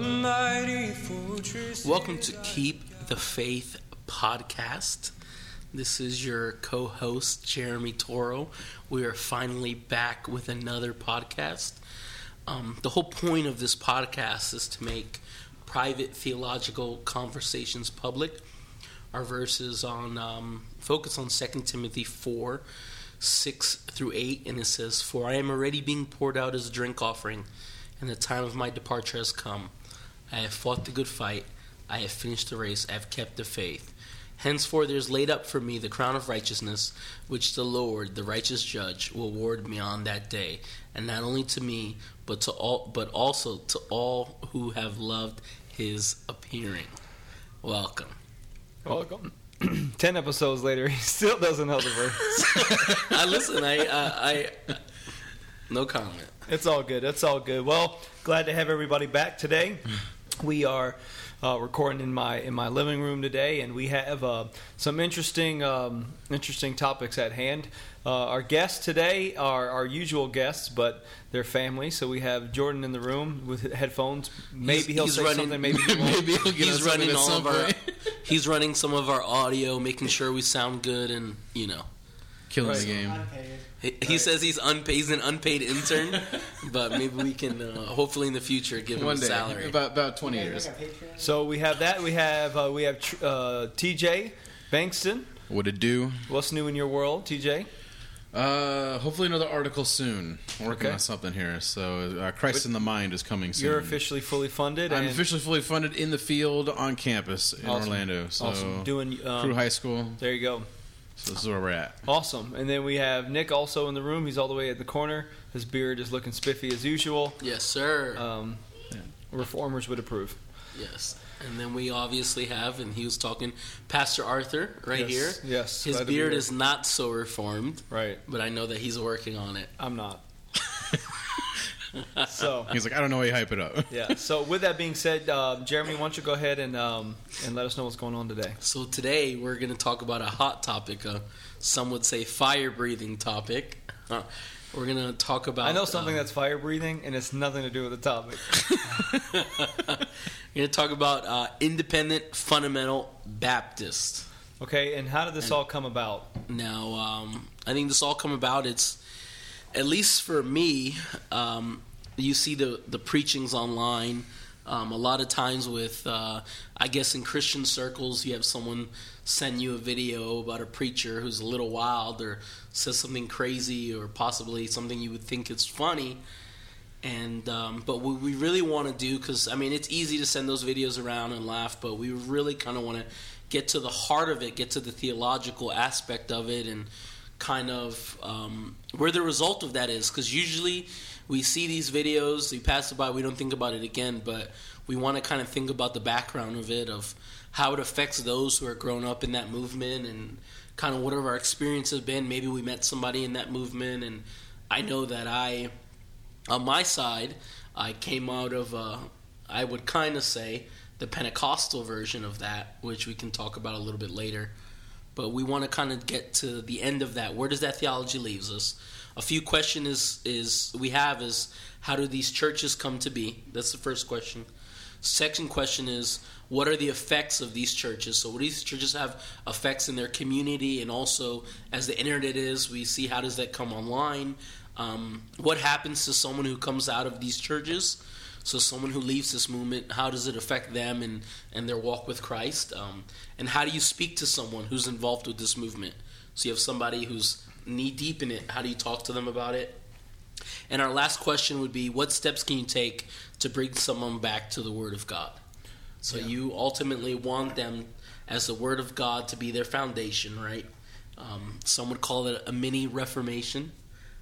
mighty fortress. Welcome to Keep the Faith podcast. This is your co-host, Jeremy Toro. We are finally back with another podcast. The whole point of this podcast is to make private theological conversations public. Our verses on focus on 2 Timothy 4, 6 through 8, and it says, "For I am already being poured out as a drink offering, and the time of my departure has come. I have fought the good fight, I have finished the race, I have kept the faith. Henceforth there is laid up for me the crown of righteousness, which the Lord, the righteous judge, will award me on that day, and not only to me, but also to all who have loved his appearing." Welcome. 10 episodes later, he still doesn't know the verse. I no comment. It's all good. It's all good. Well, glad to have everybody back today. We are recording in my living room today, and we have some interesting topics at hand. Our guests today are our usual guests, but they're family. So we have Jordan in the room with headphones. Maybe he'll say something. Maybe he won't. Maybe he'll get he's running all of our. He's running some of our audio, making sure we sound good, and killing the game. He says he's unpaid. He's an unpaid intern, but maybe we can hopefully in the future give him a salary. About 20 years. So we have that. We have TJ Bankston. What it do? What's new in your world, TJ? Hopefully another article soon. I'm working on something here. So Christ in the Mind is coming soon. You're officially fully funded? I'm officially fully funded in the field on campus in Orlando. So awesome. Doing Crew High School. There you go. So this is where we're at. Awesome. And then we have Nick also in the room. He's all the way at the corner. His beard is looking spiffy as usual. Yes, sir. Reformers would approve. Yes. And then we obviously have, and he was talking, Pastor Arthur here. Yes. His beard is not so reformed. Right. But I know that he's working on it. I'm not. So he's like, I don't know how you hype it up. Yeah. So with that being said, Jeremy, why don't you go ahead and let us know what's going on today? So today we're going to talk about a hot topic, some would say fire-breathing topic. We're going to talk about... I know something that's fire-breathing, and it's nothing to do with the topic. We're going to talk about independent fundamental Baptist. Okay, and how did this all come about? Now, I think this all come about, it's, at least for me, you see the preachings online. A lot of times with, I guess in Christian circles, you have someone send you a video about a preacher who's a little wild or says something crazy or possibly something you would think is funny. And but what we really want to do, because, it's easy to send those videos around and laugh, but we really kind of want to get to the heart of it, get to the theological aspect of it, and kind of where the result of that is. Because usually we see these videos, we pass it by, we don't think about it again, but we want to kind of think about the background of it, of how it affects those who are grown up in that movement, and kind of what our experience has been. Maybe we met somebody in that movement, and I know that on my side, I came out of, I would kind of say, the Pentecostal version of that, which we can talk about a little bit later. But we want to kind of get to the end of that. Where does that theology leave us? A few questions is how do these churches come to be? That's the first question. Second question is, what are the effects of these churches? So, what do these churches have effects in their community? And also, as the internet is, we see how does that come online? What happens to someone who comes out of these churches? So someone who leaves this movement, how does it affect them and their walk with Christ? And how do you speak to someone who's involved with this movement? So you have somebody who's knee-deep in it. How do you talk to them about it? And our last question would be, what steps can you take to bring someone back to the Word of God? So you ultimately want them, as the Word of God, to be their foundation, right? Some would call it a mini Reformation.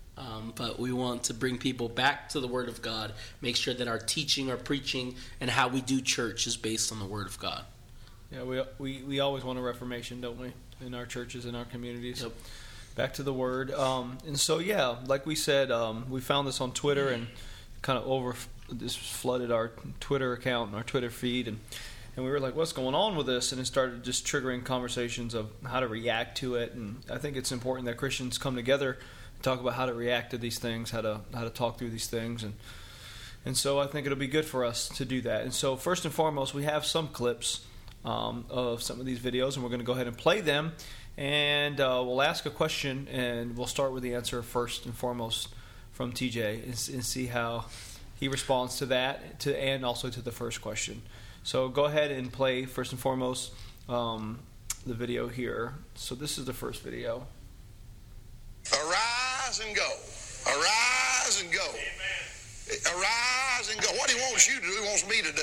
But we want to bring people back to the Word of God, make sure that our teaching, our preaching, and how we do church is based on the Word of God. Yeah, we always want a reformation, don't we, in our churches, in our communities? Yep. Back to the Word. And so, like we said, we found this on Twitter and kind of this flooded our Twitter account and our Twitter feed. And we were like, what's going on with this? And it started just triggering conversations of how to react to it. And I think it's important that Christians come together, talk about how to react to these things, how to talk through these things, and And so I think it'll be good for us to do that. And so first and foremost, we have some clips of some of these videos, and we're going to go ahead and play them. And we'll ask a question, and we'll start with the answer first and foremost from TJ and see how he responds to that and also to the first question. So go ahead and play first and foremost the video here. So this is the first video. Arise and go. Arise and go. Amen. Arise and go. What he wants you to do, he wants me to do.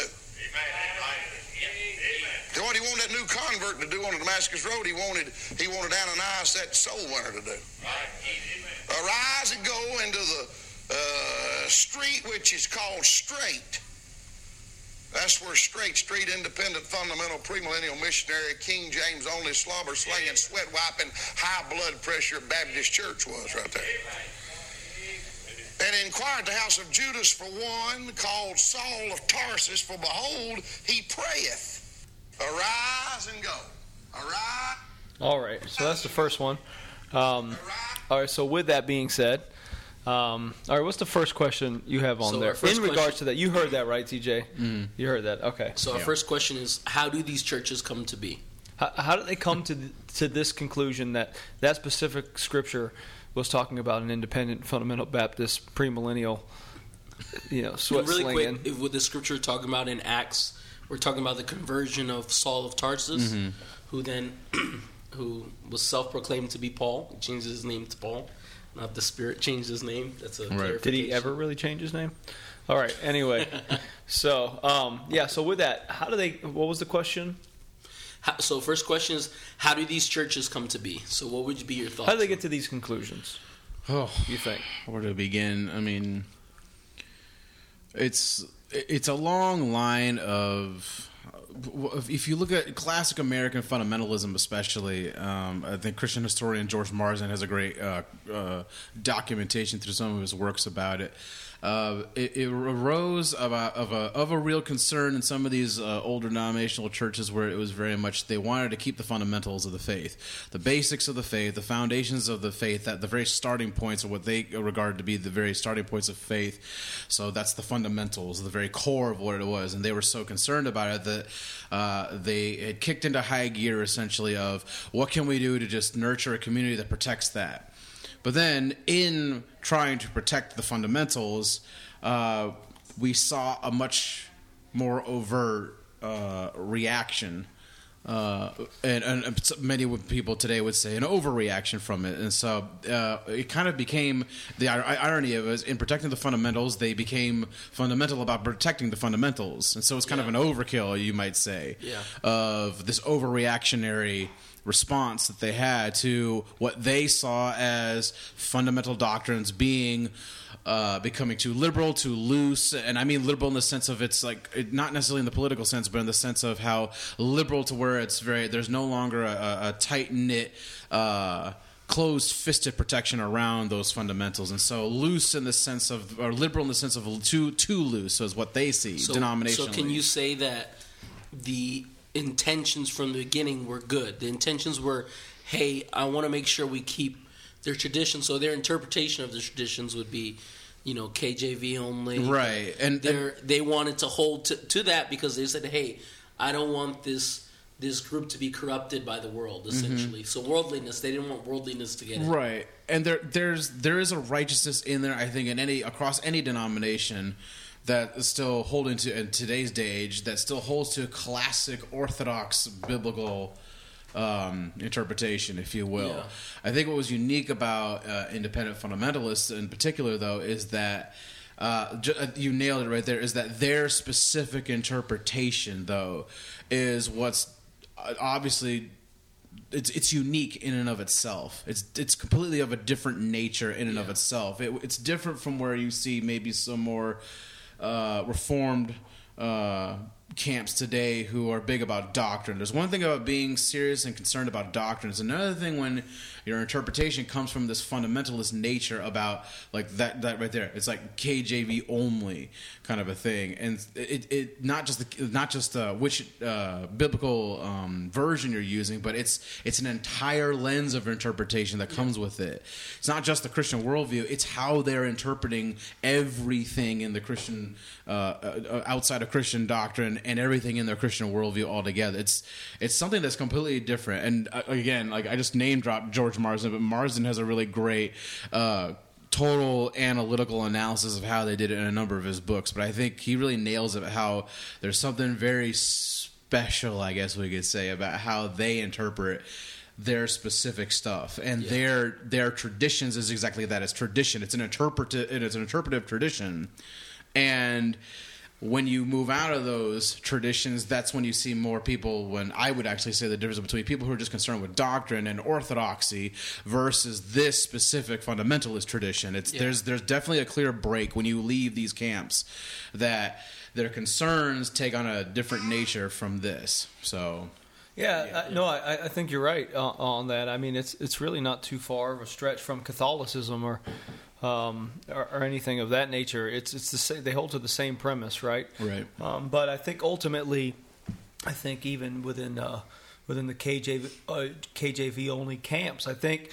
Amen. What he wanted that new convert to do on the Damascus Road, he wanted Ananias, that soul winner, to do. Right. Arise and go into the street which is called straight. That's where straight, independent, fundamental, premillennial, missionary, King James only, slobber slinging, sweat wiping, high blood pressure Baptist church was right there. And inquired the house of Judas for one called Saul of Tarsus, for behold, he prayeth. Arise and go. Arise. All right, so that's the first one. All right, so with that being said, all right, what's the first question you have on there? In regards to that, you heard that, right, TJ? Mm. You heard that, okay. So our first question is, how do these churches come to be? How did they come to this conclusion that specific scripture was talking about an independent, fundamental Baptist, premillennial, sweat really slinging? Quick, with the scripture talking about in Acts, we're talking about the conversion of Saul of Tarsus, who was self-proclaimed to be Paul. He changed his name to Paul. Not the Spirit changed his name. That's a clarification. Did he ever really change his name? All right. Anyway, so So with that, what was the question? So first question is, how do these churches come to be? So what would be your thoughts? How do they get to these conclusions? Oh, you think? Where to begin? I mean, it's a long line of. If you look at classic American fundamentalism, especially, I think Christian historian George Marsden has a great documentation through some of his works about it. It arose of a real concern in some of these older denominational churches where it was very much they wanted to keep the fundamentals of the faith, the basics of the faith, the foundations of the faith, that the very starting points of what they regard to be the very starting points of faith. So that's the fundamentals, the very core of what it was, and they were so concerned about it that they had kicked into high gear essentially of what can we do to just nurture a community that protects that. But then, in trying to protect the fundamentals, we saw a much more overt reaction, and many people today would say an overreaction from it. And so it kind of became, the irony of it is, in protecting the fundamentals, they became fundamental about protecting the fundamentals. And so it's kind of an overkill, you might say, of this overreactionary response that they had to what they saw as fundamental doctrines being becoming too liberal, too loose. And I mean liberal in the sense of it's like, not necessarily in the political sense, but in the sense of how liberal to where it's there's no longer a tight-knit, closed-fisted protection around those fundamentals. And so loose in the sense of, or liberal in the sense of too loose is what they see denominationally. So can you say that the intentions from the beginning were good? The intentions were, hey, I want to make sure we keep their traditions. So their interpretation of the traditions would be, KJV only. Right. And they wanted to hold to that because they said, hey, I don't want this group to be corrupted by the world, essentially. So worldliness, they didn't want worldliness to get in. Right. And there is a righteousness in there, I think, across any denomination that still hold in today's day age, that still holds to classic Orthodox biblical interpretation, if you will. Yeah. I think what was unique about independent fundamentalists in particular, though, is that you nailed it right there, is that their specific interpretation, though, is what's obviously it's unique in and of itself. It's completely of a different nature in and of itself. It's different from where you see maybe some more reformed camps today who are big about doctrine. There's one thing about being serious and concerned about doctrine. It's another thing when your interpretation comes from this fundamentalist nature about like that right there. It's like KJV only kind of a thing, and it not just which biblical version you're using, but it's an entire lens of interpretation that comes with it. It's not just the Christian worldview; it's how they're interpreting everything in the Christian outside of Christian doctrine and everything in their Christian worldview altogether. It's something that's completely different. And again, like I just name dropped George Marsden, but Marsden has a really great total analytical analysis of how they did it in a number of his books. But I think he really nails it, how there's something very special, I guess we could say, about how they interpret their specific stuff, and their traditions is exactly that. It's tradition. It's an interpretive tradition, and when you move out of those traditions, that's when you see more people, when I would actually say the difference between people who are just concerned with doctrine and orthodoxy versus this specific fundamentalist tradition. There's definitely a clear break when you leave these camps, that their concerns take on a different nature from this. So I think you're right on that. I mean, it's really not too far of a stretch from Catholicism or anything of that nature. It's the same. They hold to the same premise, right? Right. But I think ultimately, even within the KJV only camps, I think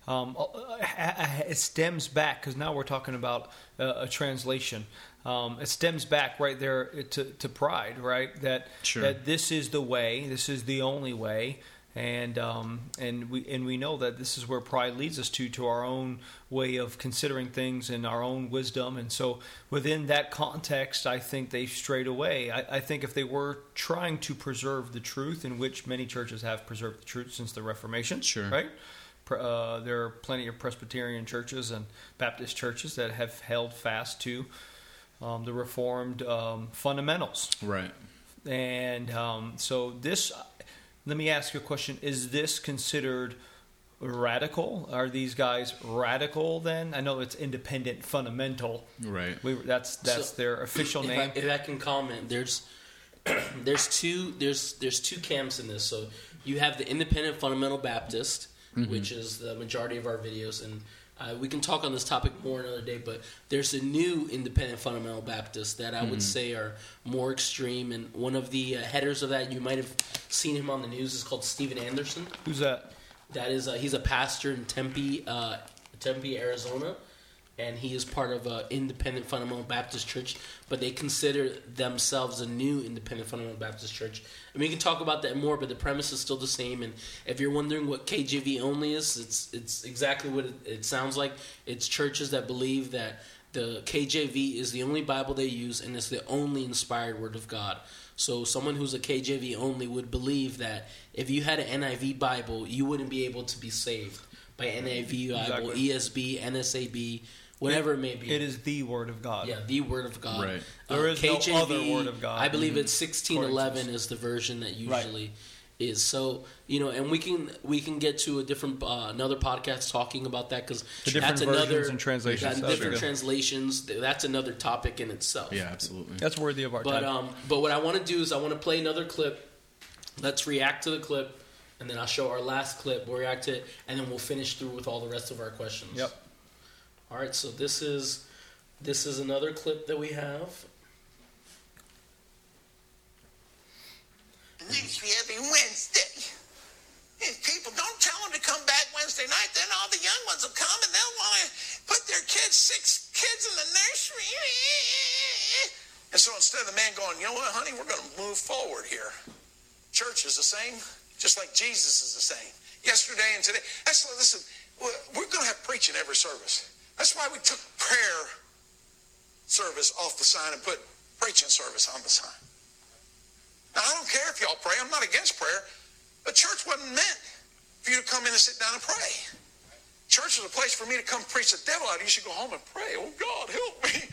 it stems back, because now we're talking about a translation. It stems back right there to pride, right? That this is the way, this is the only way. And we know that this is where pride leads us to our own way of considering things and our own wisdom. And so within that context, I think they've strayed away. I think if they were trying to preserve the truth, in which many churches have preserved the truth since the Reformation, right? There are plenty of Presbyterian churches and Baptist churches that have held fast to the Reformed fundamentals. Right. And so this... Let me ask you a question. Is this considered radical? Are these guys radical then? I know it's independent fundamental. Right. That's their official name. If I can comment, there's two camps in this. So you have the independent fundamental Baptist, which is the majority of our videos, and we can talk on this topic more another day, but there's a new independent fundamental Baptist that I would say are more extreme, and one of the headers of that, you might have seen him on the news, is called Steven Anderson. Who's that? That is, he's a pastor in Tempe, Arizona, and he is part of an independent fundamental Baptist church, but they consider themselves a new independent fundamental Baptist church. I mean, we can talk about that more, but the premise is still the same. And if you're wondering what KJV only is, it's exactly what it sounds like. It's churches that believe that the KJV is the only Bible they use, and it's the only inspired Word of God. So someone who's a KJV only would believe that if you had an NIV Bible, you wouldn't be able to be saved by NIV Bible, ESB, NSAB, whatever it may be. It is the Word of God. Yeah, the Word of God. Right. There is KJV, no other Word of God. I believe it's 1611 is the version that usually is. So, and we can get to a different another podcast talking about that, because that's another and translations. Different translations. That's another topic in itself. Yeah, absolutely. That's worthy of our time. But what I want to do is I want to play another clip. Let's react to the clip, and then I'll show our last clip. We'll react to it, and then we'll finish through with all the rest of our questions. Yep. All right, so this is another clip that we have. Needs to be every Wednesday. These people, don't tell them to come back Wednesday night. Then all the young ones will come and they'll want to put their 6 kids in the nursery. And so instead of the man going, you know what, honey, we're going to move forward here. Church is the same, just like Jesus is the same. Yesterday and today. Listen, we're going to have preaching every service. That's why we took prayer service off the sign and put preaching service on the sign. Now, I don't care if y'all pray. I'm not against prayer. But church wasn't meant for you to come in and sit down and pray. Church is a place for me to come preach the devil out. You should go home and pray. Oh, God, help me.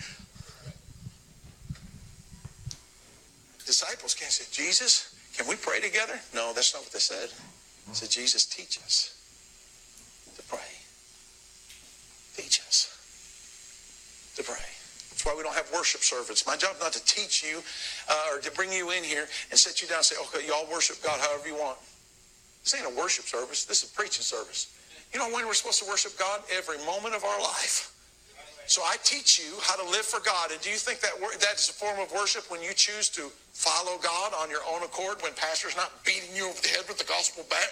Disciples can't say, Jesus, can we pray together? No, that's not what they said. They said, Jesus, teach us to pray. Teach us to pray. That's why we don't have worship service. My job is not to teach you or to bring you in here and sit you down and say, okay, y'all worship God however you want. This ain't a worship service. This is a preaching service. You know when we're supposed to worship God? Every moment of our life. So I teach you how to live for God. And do you think that that is a form of worship when you choose to follow God on your own accord, when pastor's not beating you over the head with the gospel bat?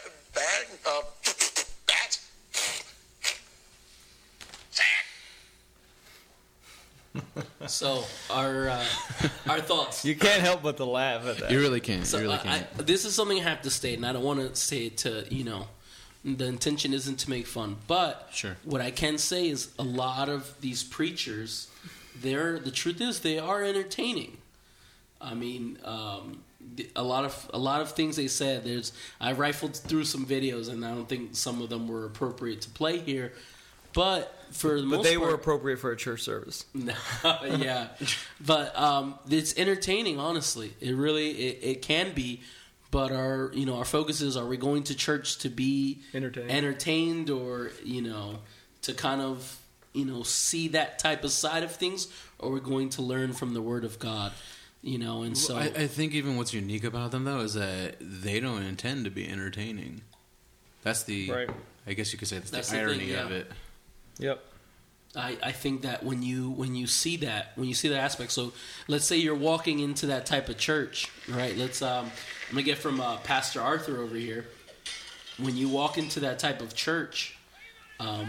So our thoughts. You can't help but to laugh at that. You really can't. So you really can't. this is something I have to state, and I don't want to say it to, the intention isn't to make fun. But Sure. what I can say is a lot of these preachers, the truth is they are entertaining. I mean, a lot of things they said. I rifled through some videos, and I don't think some of them were appropriate to play here. But for the most part, they were appropriate for a church service. Yeah, but it's entertaining. Honestly, it really it can be. But our focus is: are we going to church to be entertained, or to kind of see that type of side of things, or we're going to learn from the Word of God? And so I think even what's unique about them though is that they don't intend to be entertaining. That's the right. I guess you could say that's the the irony thing, yeah. of it. Yep. I think that when you see that aspect, so let's say you're walking into that type of church, right? I'm gonna get from Pastor Arthur over here. When you walk into that type of church, I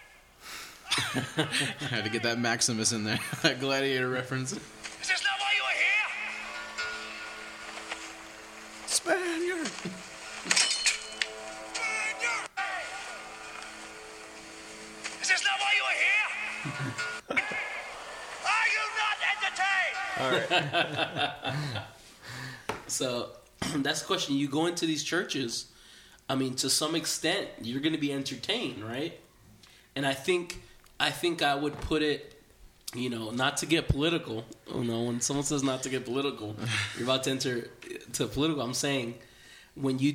had to get that Maximus in there, that gladiator reference. Is this not why you were here? Spaniard. Is this not why you were here? Are you not entertained? All right. so that's the question. You go into these churches, I mean, to some extent, you're going to be entertained, right? And I think I would put it, not to get political. When someone says not to get political, you're about to enter to political. I'm saying when you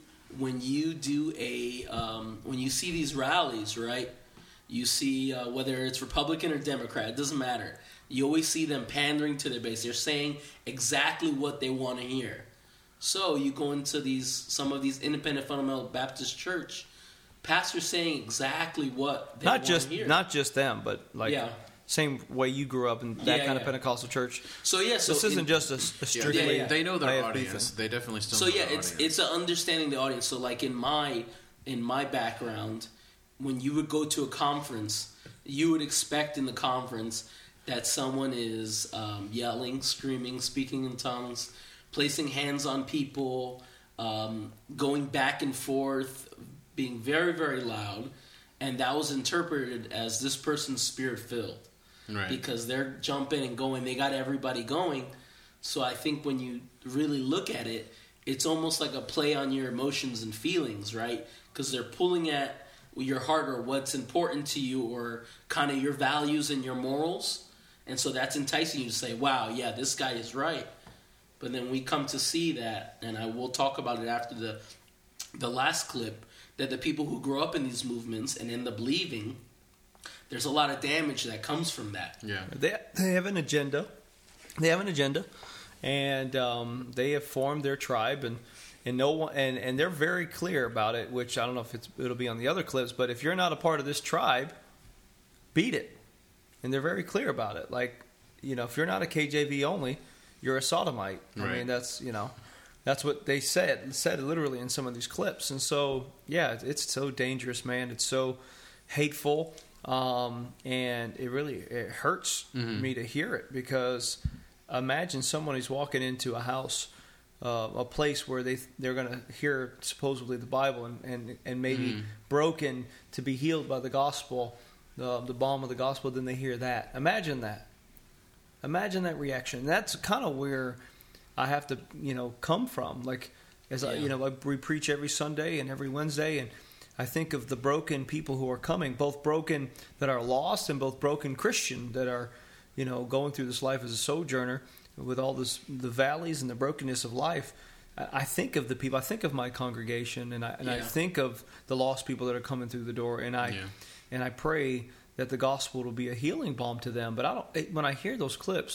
see these rallies, right? You see whether it's Republican or Democrat, it doesn't matter. You always see them pandering to their base. They're saying exactly what they want to hear. So you go into some of these independent fundamental Baptist church, pastors saying exactly what they want to hear. Not just them, but same way you grew up in that kind of Pentecostal church. So this isn't just a strictly. They know their IFB audience. thing. They definitely still. So know their audience. it's an understanding the audience. So like in my background, when you would go to a conference, you would expect in the conference that someone is yelling, screaming, speaking in tongues, placing hands on people, going back and forth, being very, very loud, and that was interpreted as this person's spirit-filled. Right. Because they're jumping and going, they got everybody going. So I think when you really look at it, it's almost like a play on your emotions and feelings, right? Because they're pulling at your heart or what's important to you or kind of your values and your morals. And so that's enticing you to say, wow, yeah, this guy is right. But then we come to see that, and I will talk about it after the last clip, that the people who grow up in these movements and end up leaving, there's a lot of damage that comes from that. Yeah. They have an agenda. And they have formed their tribe, and no one, and they're very clear about it. Which I don't know if it'll be on the other clips, but if you're not a part of this tribe, beat it. And they're very clear about it. Like, if you're not a KJV only, you're a sodomite. Right. I mean, that's what they said literally in some of these clips. And so, yeah, it's so dangerous, man. It's so hateful, and it hurts me to hear it, because imagine someone who's walking into a house, a place where they're going to hear supposedly the Bible and maybe broken to be healed by the gospel, the balm of the gospel. Then they hear that. Imagine that reaction. That's kind of where I have to come from. Like, as we preach every Sunday and every Wednesday, and I think of the broken people who are coming, both broken that are lost and both broken Christian that are going through this life as a sojourner with all the valleys and the brokenness of life. I think of the people. I think of my congregation, and I think of the lost people that are coming through the door, and I pray that the gospel will be a healing balm to them. But when I hear those clips,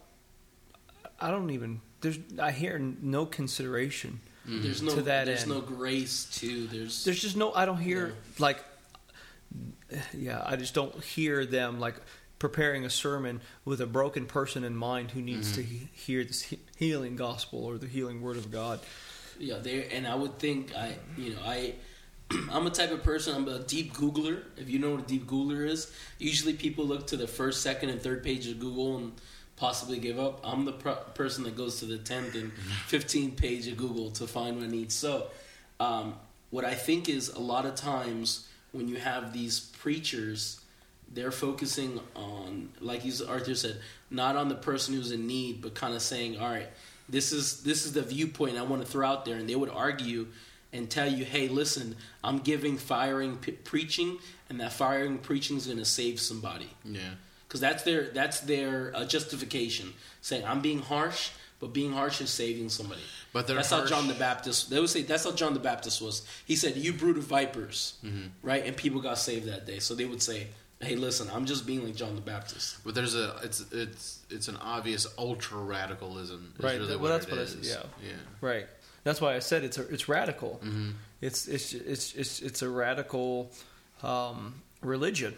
I hear no consideration There's to that there's end. no grace too. There's Just no. I don't hear I just don't hear them like preparing a sermon with a broken person in mind who needs to hear this healing gospel or the healing word of God. Yeah, there, and I would think I'm a type of person. I'm a deep Googler. If you know what a deep Googler is, usually people look to the first, second, and third page of Google and possibly give up. I'm the person that goes to the 10th and 15th page of Google to find what I need. So, what I think is a lot of times when you have these preachers, they're focusing on, like Arthur said, not on the person who's in need, but kind of saying, all right, this is the viewpoint I want to throw out there. And they would argue and tell you, hey, listen, I'm giving firing preaching, and that firing preaching is going to save somebody. Yeah. Because that's their justification, saying I'm being harsh, but being harsh is saving somebody. But they're that's harsh. how John the Baptist. They would say that's how John the Baptist was. He said, "You brood of vipers," right? And people got saved that day. So they would say, "Hey, listen, I'm just being like John the Baptist." But there's it's an obvious ultra radicalism. Right. Really Well, that's it what I is. said. Yeah. Yeah. Right. That's why I said it's radical. It's a radical religion,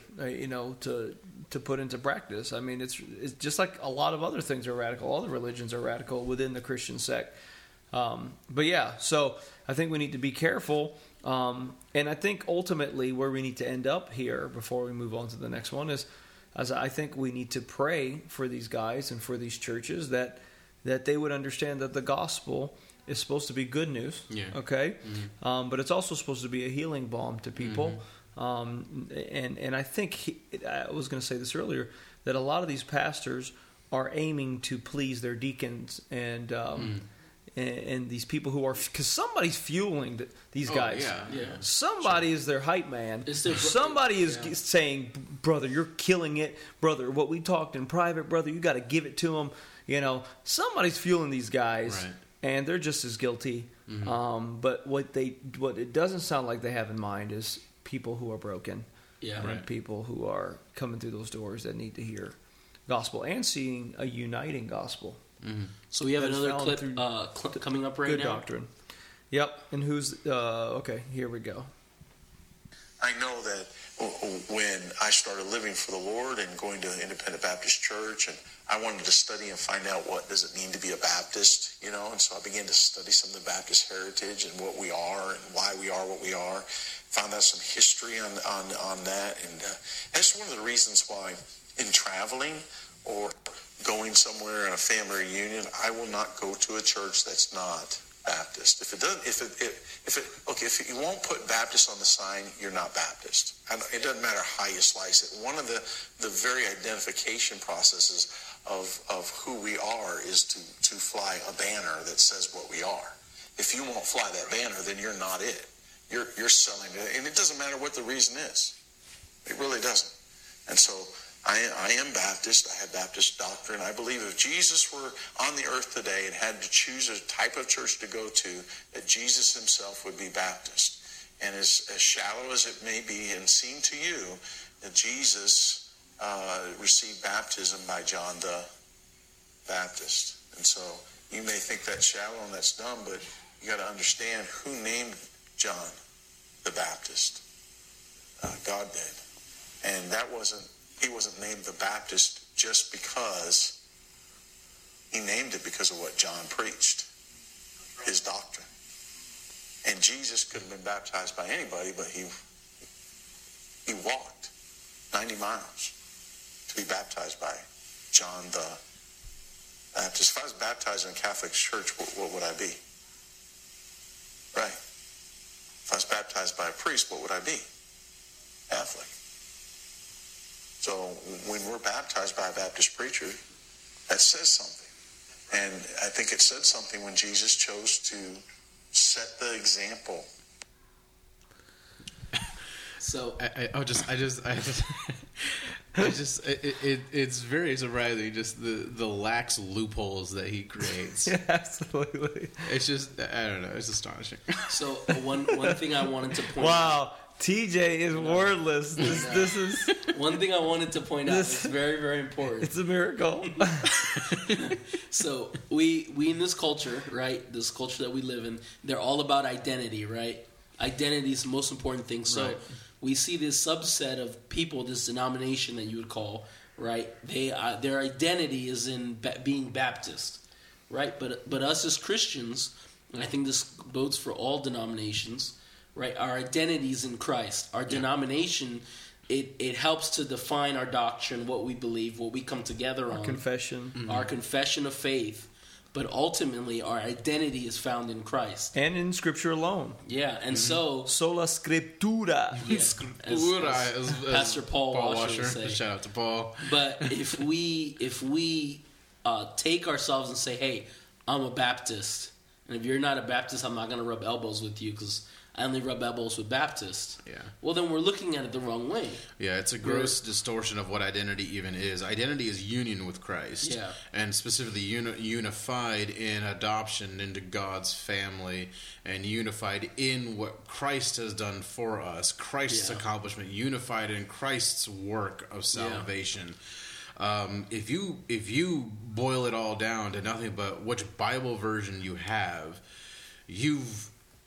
to put into practice. I mean, it's just like a lot of other things are radical. All the religions are radical within the Christian sect. But yeah, so I think we need to be careful. And I think ultimately where we need to end up here before we move on to the next one is, as I think we need to pray for these guys and for these churches that they would understand that the gospel is supposed to be good news. Yeah. Okay. But it's also supposed to be a healing balm to people. And I think I was going to say this earlier, that a lot of these pastors are aiming to please their deacons and these people who are, because somebody's fueling these guys. Yeah. Somebody is their hype man. It's their Somebody is saying, brother, you're killing it, brother. What we talked in private, brother, you got to give it to them. Somebody's fueling these guys, Right. and they're just as guilty. But what it doesn't sound like they have in mind is people who are broken, Yeah. and people who are coming through those doors that need to hear gospel and seeing a uniting gospel. So we have That's another found clip through coming up right Good now. doctrine. Yep. And who's okay? Here we go. I know that when I started living for the Lord and going to an independent Baptist church, and I wanted to study and find out what does it mean to be a Baptist, and so I began to study some of the Baptist heritage and what we are and why we are what we are. Found out some history on that, and that's one of the reasons why in traveling or going somewhere in a family reunion, I will not go to a church that's not Baptist. If you won't put Baptist on the sign, you're not Baptist. It doesn't matter how you slice it. One of the very identification processes of who we are is to fly a banner that says what we are. If you won't fly that banner, then you're not it. You're selling it, and it doesn't matter what the reason is. It really doesn't. And so I am Baptist. I have Baptist doctrine. I believe if Jesus were on the earth today and had to choose a type of church to go to, that Jesus himself would be Baptist. And as shallow as it may be and seem to you, that Jesus received baptism by John the Baptist. And so you may think that's shallow and that's dumb, but you got to understand who named John the Baptist. God did. And he wasn't named the Baptist just because. He named it because of what John preached, his doctrine. And Jesus could have been baptized by anybody, but he walked 90 miles to be baptized by John the Baptist. If I was baptized in a Catholic church, what would I be? Right. If I was baptized by a priest, what would I be? Catholic. So when we're baptized by a Baptist preacher, that says something. And I think it said something when Jesus chose to set the example. So it's very surprising just the lax loopholes that he creates. Yeah, absolutely. It's just, I don't know, it's astonishing. So one thing I wanted to point out. Wow, TJ is wordless. This is One thing I wanted to point out is very, very important. it's a miracle. So we in this culture, right? This culture that we live in, they're all about identity, right? Identity is the most important thing. So Right. we see this subset of people, this denomination that you would call, right? Their identity is in being Baptist, right? But us as Christians, and I think this bodes for all denominations, right? Our identity is in Christ. Our denomination, it helps to define our doctrine, what we believe, what we come together on. Confession. Our confession of faith, but ultimately our identity is found in Christ. And in Scripture alone. Yeah, and so Sola Scriptura. yeah, Ooh, as Pastor Paul Washer would say. Shout out to Paul. But if we take ourselves and say, "Hey, I'm a Baptist," and if you're not a Baptist, I'm not going to rub elbows with you because I only rub elbows with Baptists. Yeah. Well, then we're looking at it the wrong way. Yeah, it's a gross distortion of what identity even is. Identity is union with Christ. Yeah. And specifically unified in adoption into God's family and unified in what Christ has done for us, Christ's Yeah. accomplishment, unified in Christ's work of salvation. If you boil it all down to nothing but which Bible version you have, you've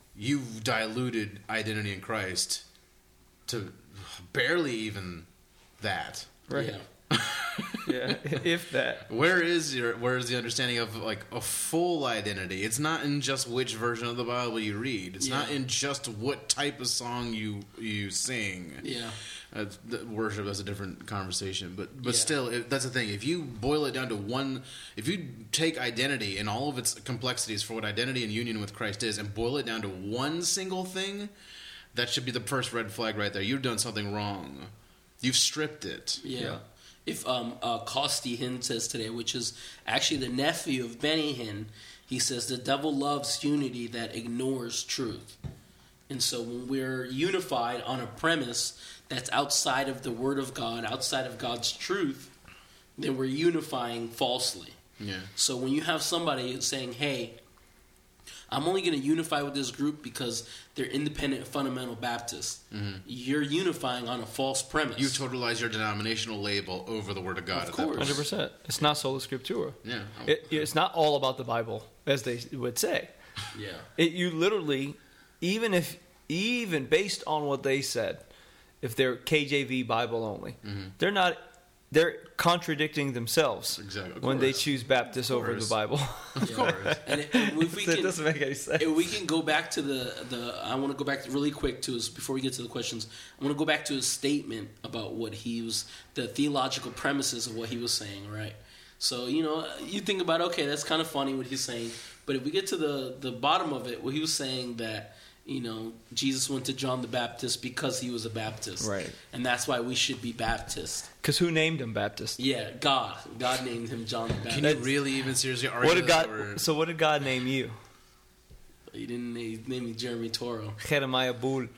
diluted identity in Christ to barely even that. Right. Yeah. Yeah, if that. Where is the understanding of like a full identity? It's not in just which version of the Bible you read. It's not in just what type of song you sing. Yeah. Worship is a different conversation, but Yeah. still, that's the thing. If you boil it down to one, if you take identity and all of its complexities for what identity and union with Christ is, and boil it down to one single thing, that should be the first red flag right there. You've done something wrong. You've stripped it. Yeah. If Costi Hinn says today, which is actually the nephew of Benny Hinn, he says the devil loves unity that ignores truth. And so when we're unified on a premise that's outside of the Word of God, outside of God's truth, then we're unifying falsely. Yeah. So when you have somebody saying, hey, I'm only going to unify with this group because they're independent fundamental Baptists, you're unifying on a false premise. You totalize your denominational label over the Word of God. Of at that point. course. 100%. It's not Sola Scriptura. Yeah. It's not all about the Bible, as they would say. Yeah. You literally, even based on what they said, if they're KJV Bible only, they're contradicting themselves Exactly. Of when they course. choose Baptist over the course. Bible. Of course. And if we It can, doesn't make any sense. if we can go back to the I want to go back really quick to his, before we get to the questions, I want to go back to his statement about what he was, the theological premises of what he was saying, right? So, you think about, okay, that's kind of funny what he's saying, but if we get to the bottom of it, what he was saying that, Jesus went to John the Baptist because he was a Baptist. Right. And that's why we should be Baptist. Because who named him Baptist? Yeah, God. God named him John the Baptist. Can you really even seriously argue What did that? God? So what did God name you? He didn't name me Jeremy Toro. Jeremiah Bull.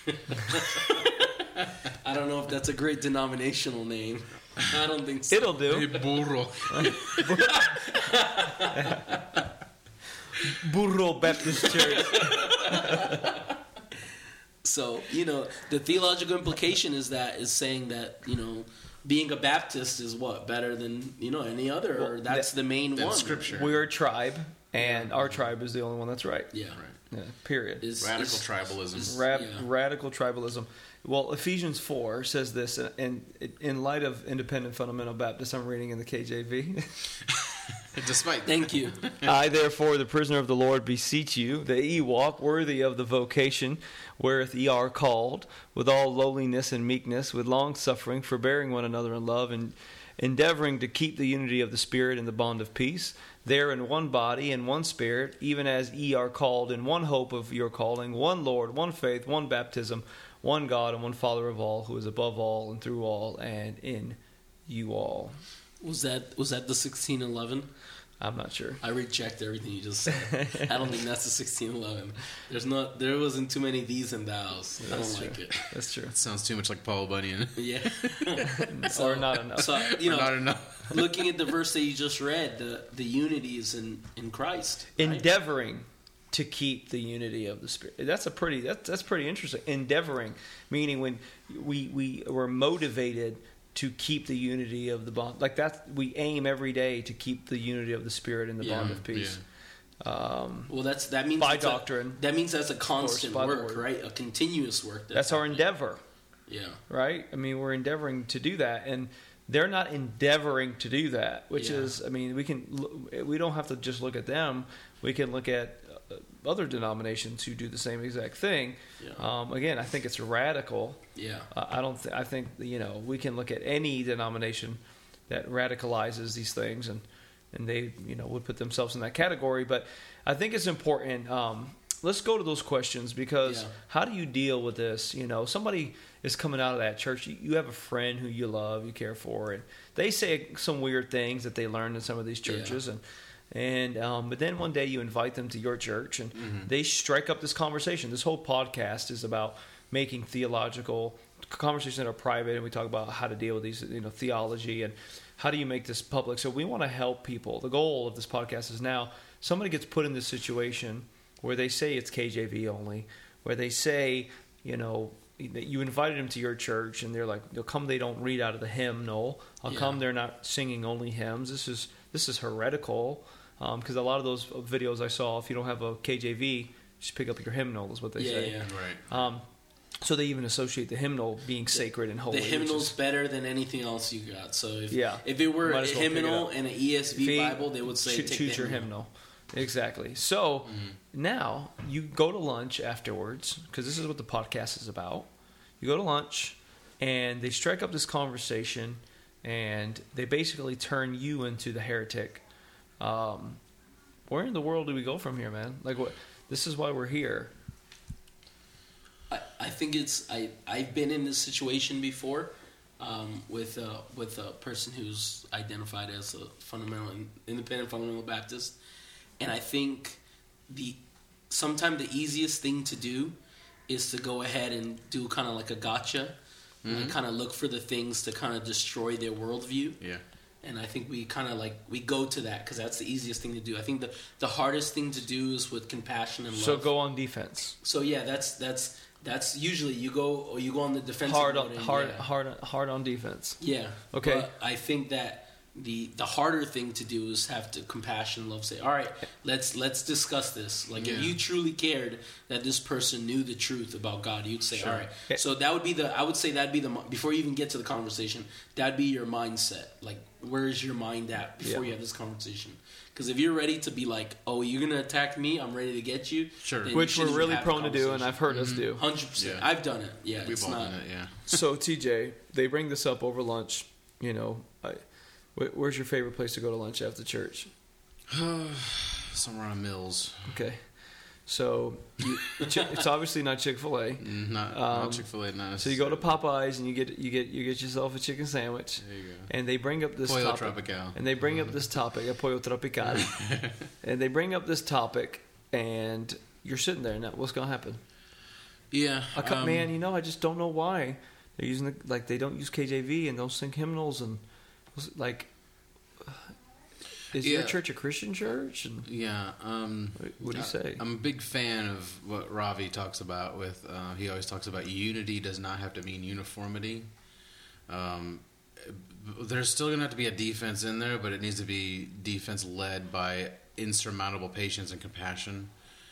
I don't know if that's a great denominational name. I don't think so. It'll Hey, do. burro. Burro Baptist Church. So, the theological implication is saying that, being a Baptist is what? Better than, any other? Or that's the main one. Scripture. We're a tribe, and our tribe is the only one that's right. Yeah. Yeah, period. Radical tribalism. Yeah. Radical tribalism. Well, Ephesians 4 says this, and in light of independent fundamental Baptists, I'm reading in the KJV. Despite Thank you. I, therefore, the prisoner of the Lord, beseech you that ye walk worthy of the vocation wherewith ye are called, with all lowliness and meekness, with long suffering, forbearing one another in love, and endeavoring to keep the unity of the Spirit in the bond of peace. There in one body and one Spirit, even as ye are called in one hope of your calling, one Lord, one faith, one baptism, one God and one Father of all, who is above all and through all and in you all. Was that the 1611? I'm not sure. I reject everything you just said. I don't think that's the 1611. There wasn't too many these and thous. I don't like it. That's true. It sounds too much like Paul Bunyan. Yeah. Or not enough. So, Not enough. looking at the verse that you just read, the unity is in Christ. Right? Endeavoring to keep the unity of the Spirit. That's pretty interesting. Endeavoring, meaning when we were motivated to keep the unity of the bond, like that, we aim every day to keep the unity of the Spirit in the bond of peace. Well, that means by doctrine. That means that's a constant work, word. right? A continuous work. That's our endeavor. Yeah. Right? I mean, we're endeavoring to do that, and they're not endeavoring to do that, which is, I mean, we don't have to just look at them. We can look at other denominations who do the same exact thing. Yeah. Again, I think it's radical. Yeah. I think we can look at any denomination that radicalizes these things, and they would put themselves in that category. But I think it's important. Let's go to those questions, because how do you deal with this? Somebody is coming out of that church. You have a friend who you love, you care for, and they say some weird things that they learned in some of these churches, but then one day you invite them to your church, and they strike up this conversation. This whole podcast is about making theological conversations that are private, and we talk about how to deal with these, theology, and how do you make this public. So we want to help people. The goal of this podcast is, now somebody gets put in this situation where they say it's KJV only, where they say, that you invited them to your church, and they're like, "How come they don't read out of the hymnal? How come they're not singing only hymns? This is heretical." Because a lot of those videos I saw, if you don't have a KJV, just pick up your hymnal, is what they say. Yeah, Right. So they even associate the hymnal being sacred and holy. The hymnal's better than anything else you got. So if it were Might a as well hymnal and an ESV Bible, they would say choose your hymnal. Exactly. So now you go to lunch afterwards, because this is what the podcast is about. You go to lunch, and they strike up this conversation, and they basically turn you into the heretic. Where in the world do we go from here, man? Like, what? This is why we're here. I think I've been in this situation before, with a person who's identified as a independent fundamental Baptist, and I think sometimes the easiest thing to do is to go ahead and do kind of like a gotcha, and kind of look for the things to kind of destroy their worldview. Yeah. And I think we kind of we go to that because that's the easiest thing to do. I think the hardest thing to do is with compassion and love. So go on defense. So yeah, that's usually you go on the defensive hard on defense. Yeah. Okay. But I think that the harder thing to do is have to compassion and love. Say, all right, let's discuss this. Like, if you truly cared that this person knew the truth about God, you'd say, all right. So that would be before you even get to the conversation, that'd be your mindset. Like, where's your mind at before you have this conversation? Because if you're ready to be like, oh, you're going to attack me, I'm ready to get you. Sure. Which we're really prone to do, and I've heard us do. 100%. Yeah. I've done it. Yeah. We've all done it, yeah. So, TJ, they bring this up over lunch. Where's your favorite place to go to lunch after church? Somewhere on Mills. Okay. So, it's obviously not Chick-fil-A. Not Chick-fil-A, not So you go to Popeyes and you get yourself a chicken sandwich. There you go. And they bring up this Pollo topic. Tropical. And they bring up this topic, Pollo Tropical. And they bring up this topic, and you're sitting there. Now, what's going to happen? Yeah. Man, I just don't know why they're using they don't use KJV and don't sing hymnals, and is your church a Christian church? And what do you say? I'm a big fan of what Ravi talks about. He always talks about unity does not have to mean uniformity. There's still going to have to be a defense in there, but it needs to be defense led by insurmountable patience and compassion.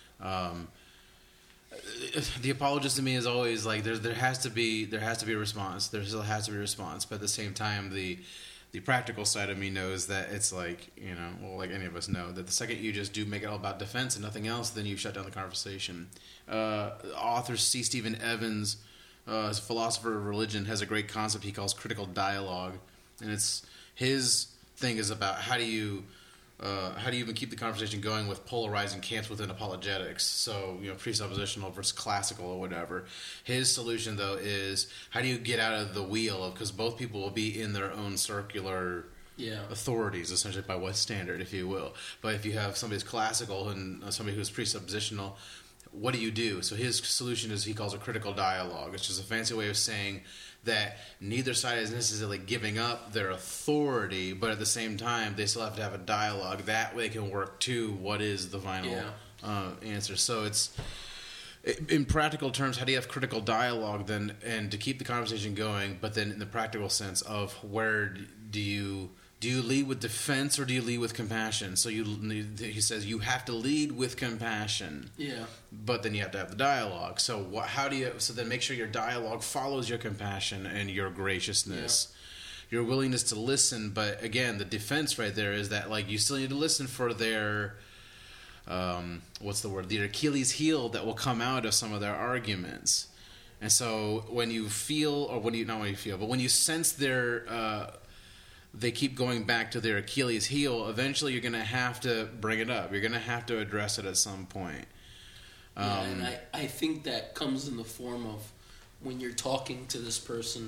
The apologist in me is always like there has to be a response. There still has to be a response, but at the same time, the practical side of me knows that it's like any of us know that the second you just do make it all about defense and nothing else, then you shut down the conversation. Author C. Stephen Evans, as a philosopher of religion, has a great concept he calls critical dialogue, and it's his thing is about how do you even keep the conversation going with polarizing camps within apologetics? So, presuppositional versus classical or whatever. His solution, though, is how do you get out of the wheel because both people will be in their own circular authorities, essentially, by what standard, if you will. But if you have somebody who's classical and somebody who's presuppositional, what do you do? So his solution is he calls a critical dialogue. It's just a fancy way of saying that neither side is necessarily giving up their authority, but at the same time, they still have to have a dialogue. That way they can work to what is the final answer. So it's in practical terms, how do you have critical dialogue then, and to keep the conversation going? But then in the practical sense of where do you lead with defense or do you lead with compassion? So he says you have to lead with compassion. Yeah. But then you have to have the dialogue. So how do you? So then make sure your dialogue follows your compassion and your graciousness, your willingness to listen. But again, the defense right there is that like you still need to listen for their what's the word? The Achilles heel that will come out of some of their arguments. And so when you feel, or when you not when you feel, but when you sense their they keep going back to their Achilles heel, eventually you're going to have to bring it up. You're going to have to address it at some point. And I think that comes in the form of when you're talking to this person,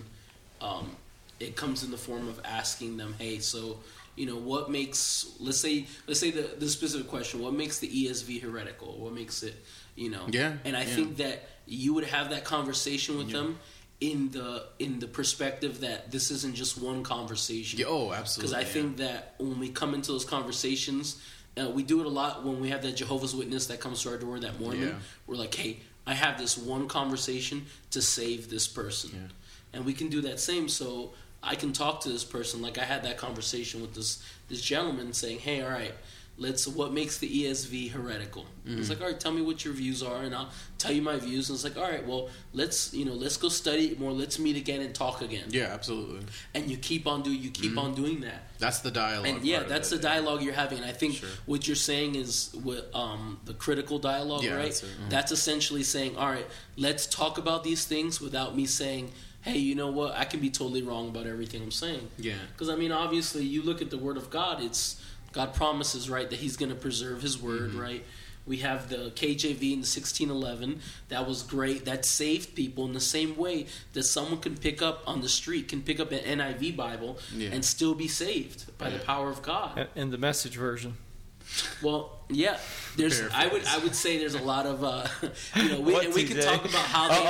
it comes in the form of asking them, hey, so, you know, what makes, let's say the specific question, what makes the ESV heretical? What makes it, you know? Yeah. And I think that you would have that conversation with them in the perspective that this isn't just one conversation. Yeah, oh, absolutely. Because I think that when we come into those conversations, we do it a lot when we have that Jehovah's Witness that comes to our door, that Mormon. Yeah. We're like, hey, I have this one conversation to save this person. Yeah. And we can do that same. So I can talk to this person like I had that conversation with this gentleman saying, hey, all right, what makes the ESV heretical? It's like, all right, tell me what your views are, and I'll tell you my views. And it's like, all right, well, let's go study it more. Let's meet again and talk again. Yeah, absolutely. And you keep on doing that. That's the dialogue. And yeah, that's the dialogue you're having. And I think what you're saying is with the critical dialogue, right? That's essentially saying, all right, let's talk about these things without me saying, hey, you know what? I can be totally wrong about everything I'm saying. Yeah. Because I mean, obviously, you look at the Word of God. God promises, right, that He's going to preserve His Word, right? We have the KJV in the 1611. That was great. That saved people in the same way that someone can pick up on the street, can pick up an NIV Bible and still be saved by the power of God. And the Message version. Well, yeah. I would say there's a lot of we can talk about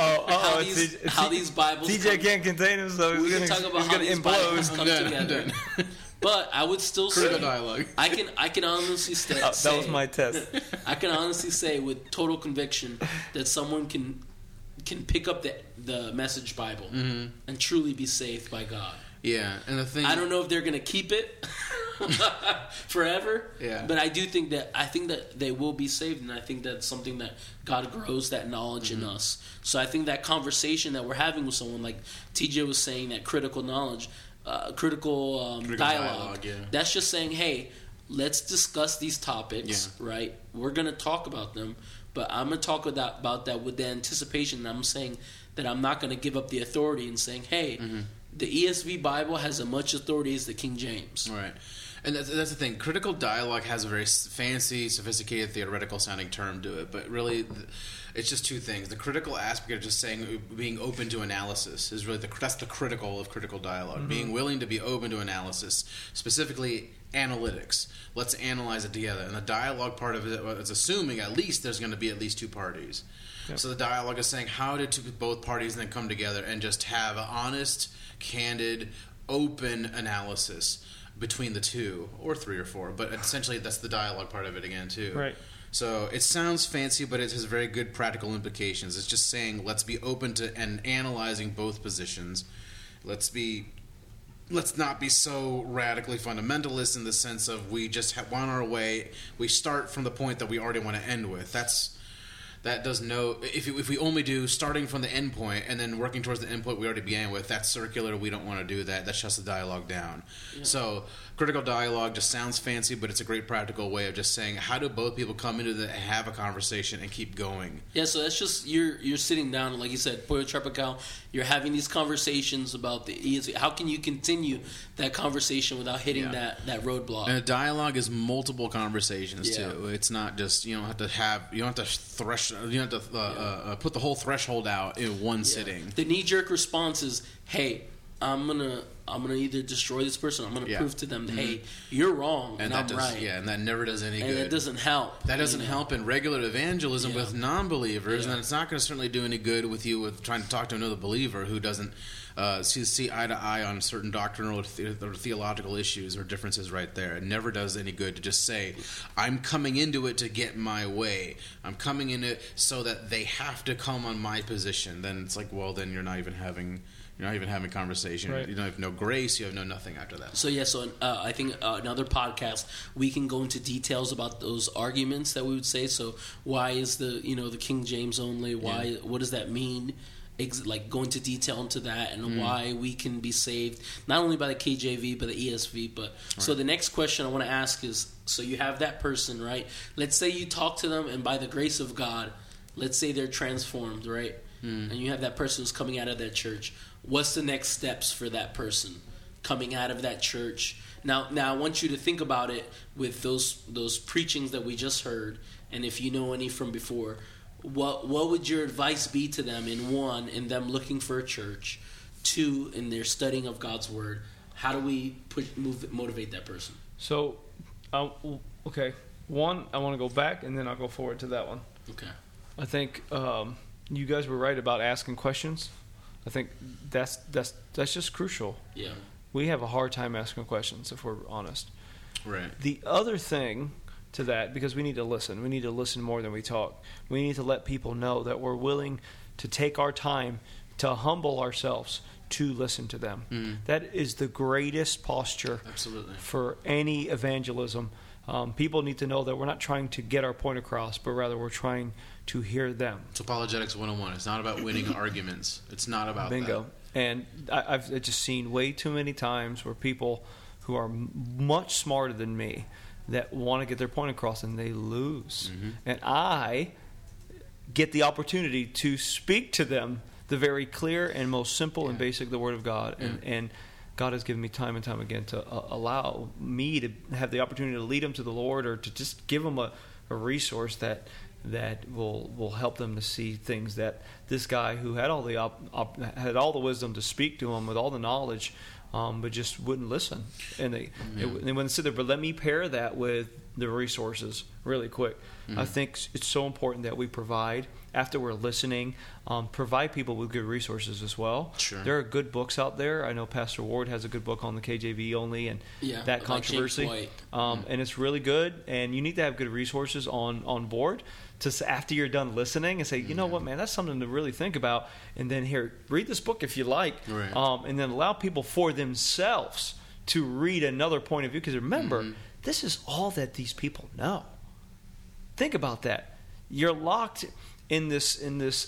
how these Bibles. TJ can't contain himself. We can talk about how these Bibles come together. But I would still say critical dialogue. I can honestly say that was my test. I can honestly say with total conviction that someone can pick up the Message Bible and truly be saved by God. Yeah, and the thing, I don't know if they're going to keep it forever. Yeah. But I think that they will be saved, and I think that's something that God grows that knowledge in us. So I think that conversation that we're having with someone, like TJ was saying, that critical knowledge. Critical dialogue. That's just saying, hey, let's discuss these topics, right? We're going to talk about them, but I'm going to talk about that with the anticipation that I'm saying that I'm not going to give up the authority and saying, hey, the ESV Bible has as much authority as the King James. Right. And that's the thing. Critical dialogue has a very fancy, sophisticated, theoretical-sounding term to it, but really, it's just two things. The critical aspect of just saying being open to analysis is really that's the critical of critical dialogue. Being willing to be open to analysis, specifically analytics. Let's analyze it together. And the dialogue part of it is assuming at least there's going to be at least two parties. Yep. So the dialogue is saying how did both parties then come together and just have an honest, candid, open analysis between the two, or three or four, but essentially that's the dialogue part of it again too. Right. So it sounds fancy, but it has very good practical implications. It's just saying let's be open to and analyzing both positions. Let's not be so radically fundamentalist in the sense of we just want our way. We start from the point that we already want to end with. If we only do starting from the end point and then working towards the end point we already began with, that's circular. We don't want to do that. That shuts the dialogue down. Yeah. So critical dialogue just sounds fancy, but it's a great practical way of just saying how do both people come into have a conversation and keep going. Yeah, so that's just you're sitting down and like you said, Pollo Tropical, you're having these conversations about the ESV. How can you continue that conversation without hitting that roadblock? And a dialogue is multiple conversations too. It's not just you don't have to put the whole threshold out in one sitting. The knee-jerk response is, hey, I'm gonna gonna either destroy this person, or I'm gonna Yeah. prove to them, hey, you're wrong and I'm right. Yeah, and that never does any and good. it doesn't help. That doesn't help in regular evangelism Yeah. with non-believers, Yeah. and it's not going to certainly do any good with you with trying to talk to another believer who doesn't see eye to eye on certain doctrinal or theological issues or differences right there. It never does any good to just say, I'm coming into it to get my way. I'm coming in it so that they have to come on my position. Then it's like, well, then you're not even having conversation. Right. You don't have no grace. You have no nothing after that. So I think another podcast we can go into details about those arguments that we would say. So why is the King James only? Why? What does that mean? Like go into detail into that and why we can be saved not only by the KJV but the ESV. But so the next question I want to ask is: so you have that person, right? Let's say you talk to them, and by the grace of God, let's say they're transformed, right? And you have that person who's coming out of that church. What's the next steps for that person coming out of that church? Now I want you to think about it with those preachings that we just heard, and if you know any from before. What would your advice be to them in them looking for a church, 2, in their studying of God's Word? How do we motivate that person? So, okay. 1, I want to go back, and then I'll go forward to that one. Okay. I think you guys were right about asking questions. I think that's just crucial. Yeah. We have a hard time asking questions, if we're honest. Right. The other thing to that, because we need to listen more than we talk. We need to let people know that we're willing to take our time to humble ourselves to listen to them. That is the greatest posture Absolutely. for any evangelism. People need to know that we're not trying to get our point across, but rather we're trying to hear them. It's Apologetics 101. It's not about winning arguments. It's not about Bingo. that. And I've just seen way too many times where people who are much smarter than me that want to get their point across and they lose. And I get the opportunity to speak to them the very clear and most simple and basic, the Word of God. And God has given me time and time again to allow me to have the opportunity to lead them to the Lord, or to just give them a resource that will help them to see things that this guy who had all the wisdom to speak to them with all the knowledge, but just wouldn't listen, and they wouldn't sit there. But let me pair that with the resources really quick. I think it's so important that we provide, after we're listening, provide people with good resources as well. Sure. There are good books out there. I know Pastor Ward has a good book on the KJV only and that like controversy. James And it's really good. And you need to have good resources on board to, after you're done listening, and say, you know what, man, that's something to really think about. And then here, read this book if you like. Right. And then allow people for themselves to read another point of view. Because remember, this is all that these people know. Think about that. You're locked in this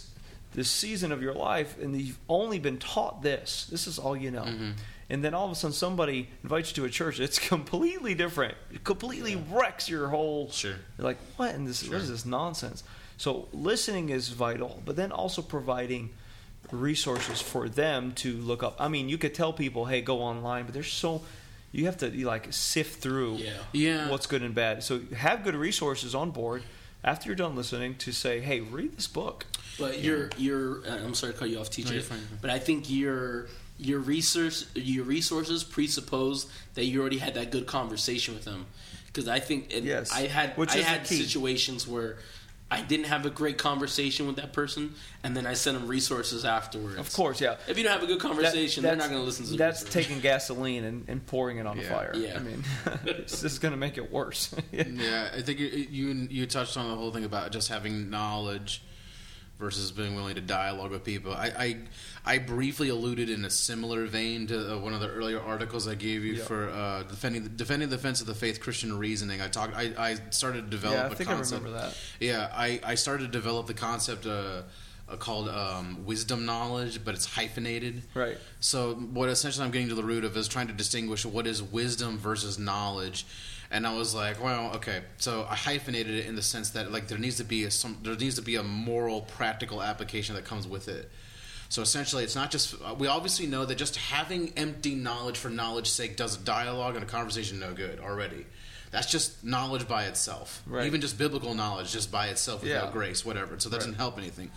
season of your life, and you've only been taught this. This is all you know. And then all of a sudden somebody invites you to a church that's completely different. It completely wrecks your whole... Sure. You're like, what? And what is this nonsense? So listening is vital, but then also providing resources for them to look up. I mean, you could tell people, hey, go online, but there's so... You have to sift through what's good and bad. So have good resources on board after you're done listening to say, hey, read this book. But you're I'm sorry to cut you off, TJ. No, you're fine. But I think your resources presuppose that you already had that good conversation with them. Because I think I had situations where I didn't have a great conversation with that person, and then I sent them resources afterwards. Of course, yeah. If you don't have a good conversation, they're not going to listen to the That's resources. taking gasoline and pouring it on a fire. Yeah. I mean, it's just going to make it worse. Yeah, I think you touched on the whole thing about just having knowledge versus being willing to dialogue with people. I briefly alluded in a similar vein to one of the earlier articles I gave you for defending the defense of the faith, Christian reasoning. I started to develop I think concept. I remember that. Yeah, I started to develop the concept called wisdom knowledge, but it's hyphenated. Right. So what essentially I'm getting to the root of is trying to distinguish what is wisdom versus knowledge. And I was like, well, okay. So I hyphenated it in the sense that there needs to be a moral, practical application that comes with it. So essentially, it's not just we obviously know that just having empty knowledge for knowledge's sake does a dialogue and a conversation no good already. That's just knowledge by itself. Right. Even just biblical knowledge just by itself without grace, whatever. So that doesn't help anything.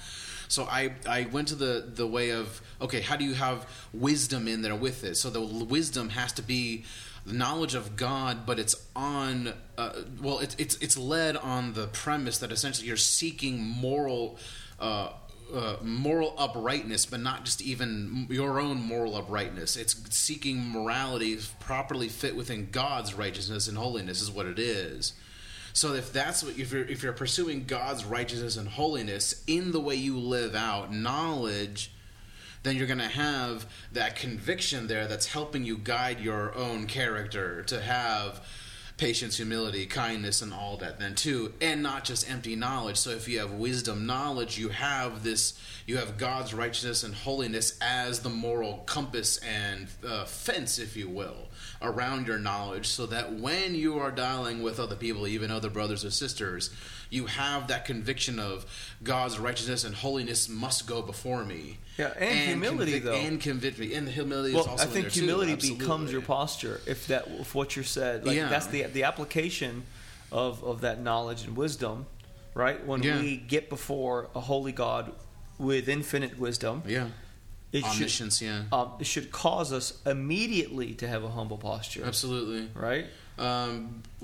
So I went to the way of, okay, how do you have wisdom in there with it? So the wisdom has to be the knowledge of God, but it's on it's led on the premise that essentially you're seeking moral uprightness, but not just even your own moral uprightness. It's seeking morality properly fit within God's righteousness and holiness is what it is. So if that's what, if you're pursuing God's righteousness and holiness in the way you live out knowledge, then you're going to have that conviction there that's helping you guide your own character to have patience, humility, kindness, and all that then too, and not just empty knowledge. So if you have wisdom, knowledge, you have God's righteousness and holiness as the moral compass and fence, if you will, around your knowledge, so that when you are dealing with other people, even other brothers or sisters, you have that conviction of God's righteousness and holiness must go before me. Yeah, and humility, though. And convict me. And the humility well, is also I think in there humility too. becomes your posture if what you said. Like, that's the application of that knowledge and wisdom, right? When we get before a holy God with infinite wisdom, omniscience, it should cause us immediately to have a humble posture. Absolutely. Right? I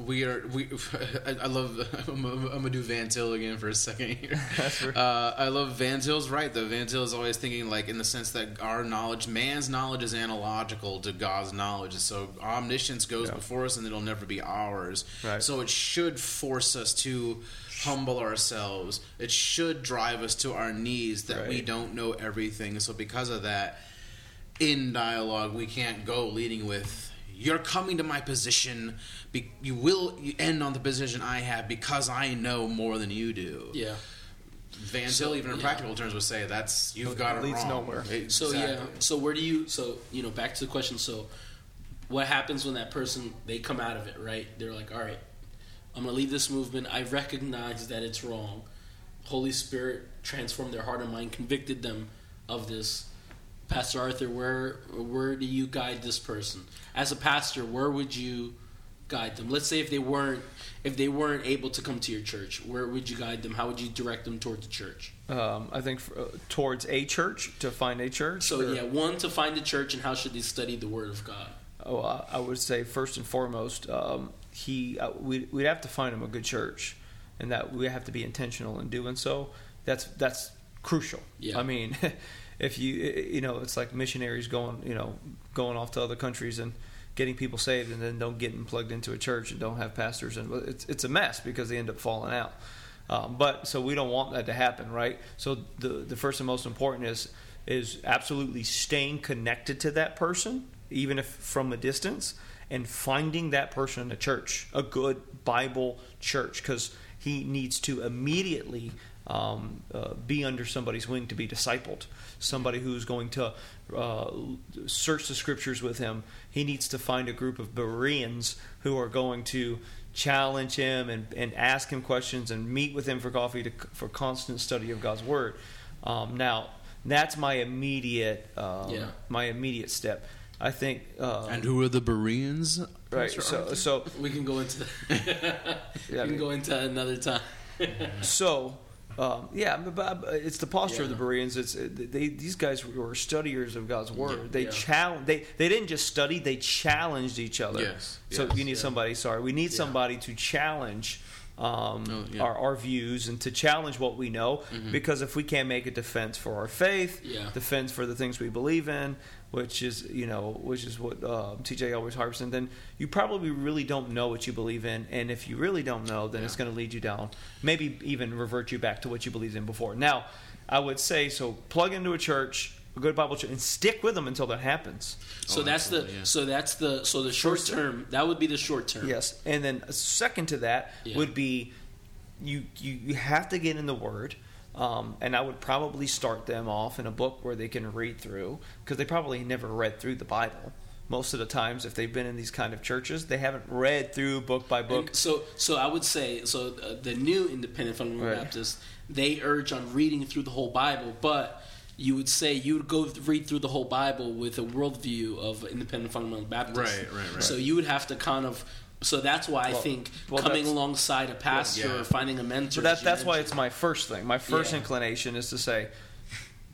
love. I'm gonna do Van Til again for a second here. That's right. I love Van Til's right though. Van Til is always thinking like in the sense that our knowledge, man's knowledge, is analogical to God's knowledge. So omniscience goes before us, and it'll never be ours. Right. So it should force us to humble ourselves. It should drive us to our knees that we don't know everything. So because of that, in dialogue, we can't go leading with, you're coming to my position. You end on the position I have because I know more than you do. Yeah. Van Til, even in practical terms, would say you've got it leads wrong. nowhere. So So where do you? So back to the question. So what happens when that person, they come out of it, right? They're like, all right, I'm gonna leave this movement. I recognize that it's wrong. Holy Spirit transformed their heart and mind, convicted them of this. Pastor Arthur, where do you guide this person? As a pastor, where would you guide them? Let's say if they weren't able to come to your church, where would you guide them? How would you direct them towards the church? I think towards a church, to find a church. So one, to find a church, and how should they study the Word of God? I would say first and foremost, we'd have to find him a good church, and that we have to be intentional in doing so. That's crucial. Yeah. I mean, if it's like missionaries going off to other countries and getting people saved, and then don't get them plugged into a church and don't have pastors, and it's a mess because they end up falling out. But so we don't want that to happen, right? So the first and most important is absolutely staying connected to that person, even if from a distance, and finding that person in a church, a good Bible church, because he needs to immediately be under somebody's wing to be discipled. Somebody who's going to search the scriptures with him. He needs to find a group of Bereans who are going to challenge him and ask him questions and meet with him for coffee for constant study of God's Word. Now, that's my immediate step. I think. And who are the Bereans? Right. So we can go into go into another time. So. But it's the posture of the Bereans. These guys were studiers of God's Word. They didn't just study; they challenged each other. Yes. So you need somebody. Sorry, we need somebody to challenge our views and to challenge what we know. Mm-hmm. Because if we can't make a defense for our faith, defense for the things we believe in, which is what T.J. always harps on, then you probably really don't know what you believe in. And if you really don't know, then it's going to lead you down, maybe even revert you back to what you believed in before. Now, I would say, so plug into a church, a good Bible church, and stick with them until that happens. So the short term. That would be the short term. Yes, and then second to that would be you have to get in the Word. And I would probably start them off in a book where they can read through, because they probably never read through the Bible. Most of the times, if they've been in these kind of churches, they haven't read through book by book. And so I would say, the new Independent Fundamental Baptists, they urge on reading through the whole Bible, but you would say you would go read through the whole Bible with a worldview of Independent Fundamental Baptists. Right. So you would have to kind of. So that's why I think coming alongside a pastor or finding a mentor. So that's why it's my first thing. My first inclination is to say,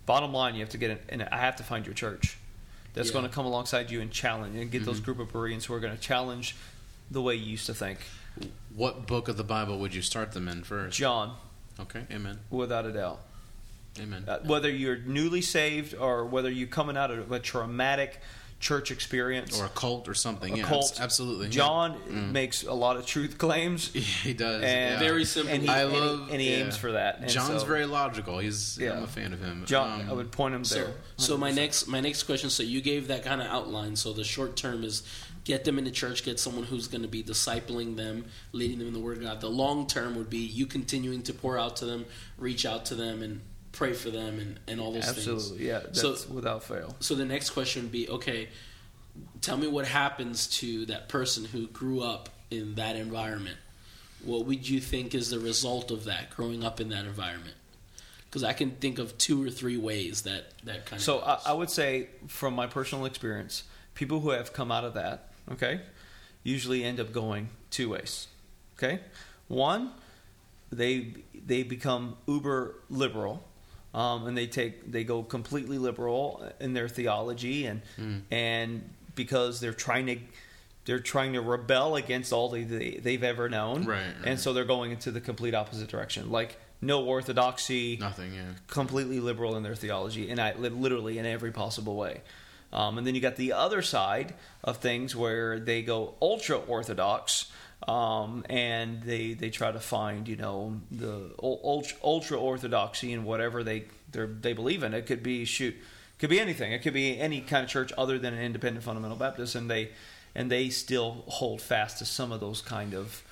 bottom line, you have to get and I have to find your church that's Yeah. going to come alongside you and challenge and get those group of Bereans who are going to challenge the way you used to think. What book of the Bible would you start them in first? John, Okay, amen. without a doubt. Amen. Whether you're newly saved or whether you're coming out of a traumatic church experience Or a cult or something. a cult, absolutely. John makes a lot of truth claims. Yeah. He does. And yeah. Very simple. And he, I and he- love- and he yeah. aims for that. And John's so, very logical. He's Yeah. I'm a fan of him. John. I would point him there. So my next question. So you gave that kind of outline. So the short term is get them into church, get someone who's going to be discipling them, leading them in the Word of God. The long term would be you continuing to pour out to them, reach out to them, and pray for them, and all those things. Absolutely, yeah. That's without fail. So the next question would be, okay, tell me what happens to that person who grew up in that environment. What would you think is the result of that, growing up in that environment? Because I can think of 2 or 3 ways that kind of So goes. I would say, from my personal experience, people who have come out of that, okay, usually end up going 2 ways. Okay, one, they become uber liberal, and they go completely liberal in their theology, and because they're trying to rebel against all they've ever known, Right. And so they're going into the complete opposite direction, like no orthodoxy, Nothing, yeah. completely liberal in their theology, and literally in every possible way. And then you got the other side of things where they go ultra orthodox, and they try to find the ultra orthodoxy in whatever they believe in. It could be anything. It could be any kind of church other than an independent fundamental Baptist, and they still hold fast to some of those kind of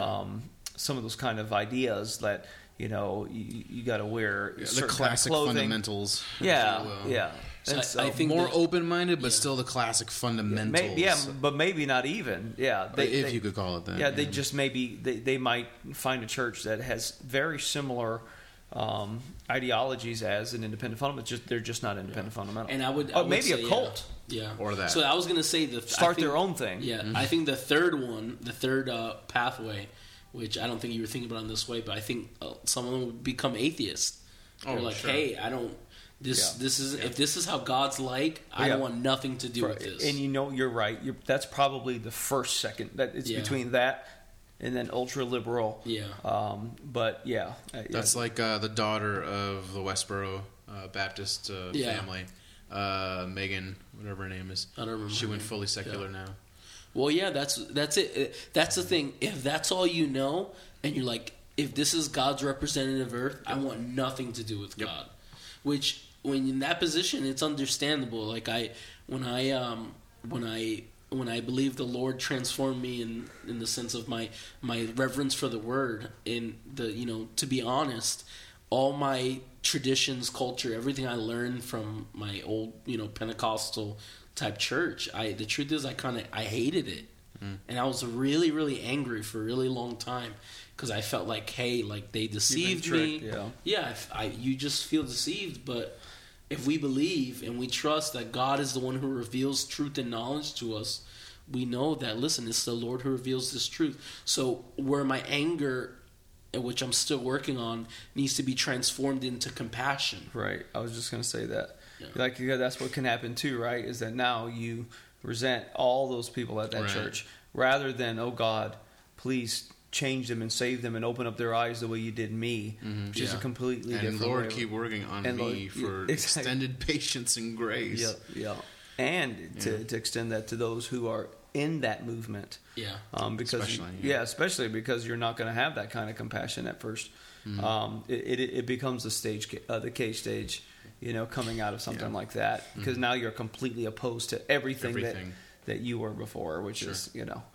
ideas that you got to wear The certain classic kind of clothing. fundamentals. Yeah, if you will. yeah. So And I think More that- open-minded, but still the classic fundamentals. but maybe not even. Yeah, if you could call it that. Yeah, they just they might find a church that has very similar ideologies as an independent fundamental. They're just not independent fundamental. And I would maybe say, a cult. Yeah. Or that. So I was going to say Start their own thing. Yeah, I think the third pathway, which I don't think you were thinking about in this way, but I think some of them would become atheists. They're like, sure. hey, I don't. This is if this is how God's like, I don't want nothing to do with this. And you're right. That's probably the first, second. That it's between that and then ultra liberal. Yeah. But yeah, That's like the daughter of the Westboro Baptist family, Megan, whatever her name is. I don't remember She her went name. fully secular now. Well, yeah, that's it. That's the thing. If that's all you know, and you're like, if this is God's representative earth, I want nothing to do with God. Which, when in that position, it's understandable. Like when I believe the Lord transformed me in the sense of my reverence for the Word, in the to be honest, all my traditions, culture, everything I learned from my old Pentecostal type church, the truth is I hated it, and I was really, really angry for a really long time because I felt like, hey, like they deceived me. Yeah. You just feel deceived. But if we believe and we trust that God is the one who reveals truth and knowledge to us, we know that, listen, it's the Lord who reveals this truth. So where my anger, which I'm still working on, needs to be transformed into compassion. Right. I was just going to say that. Yeah. That's what can happen too, right? Is that now you resent all those people at that church rather than, oh God, please change them and save them and open up their eyes the way you did me, which is a completely different Lord, way. keep working on And me for extended patience and grace. Yeah. And to extend that to those who are in that movement. Yeah. Especially because you're not going to have that kind of compassion at first. It becomes the cage stage, coming out of something like that, because now you're completely opposed to everything. That you were before, which is,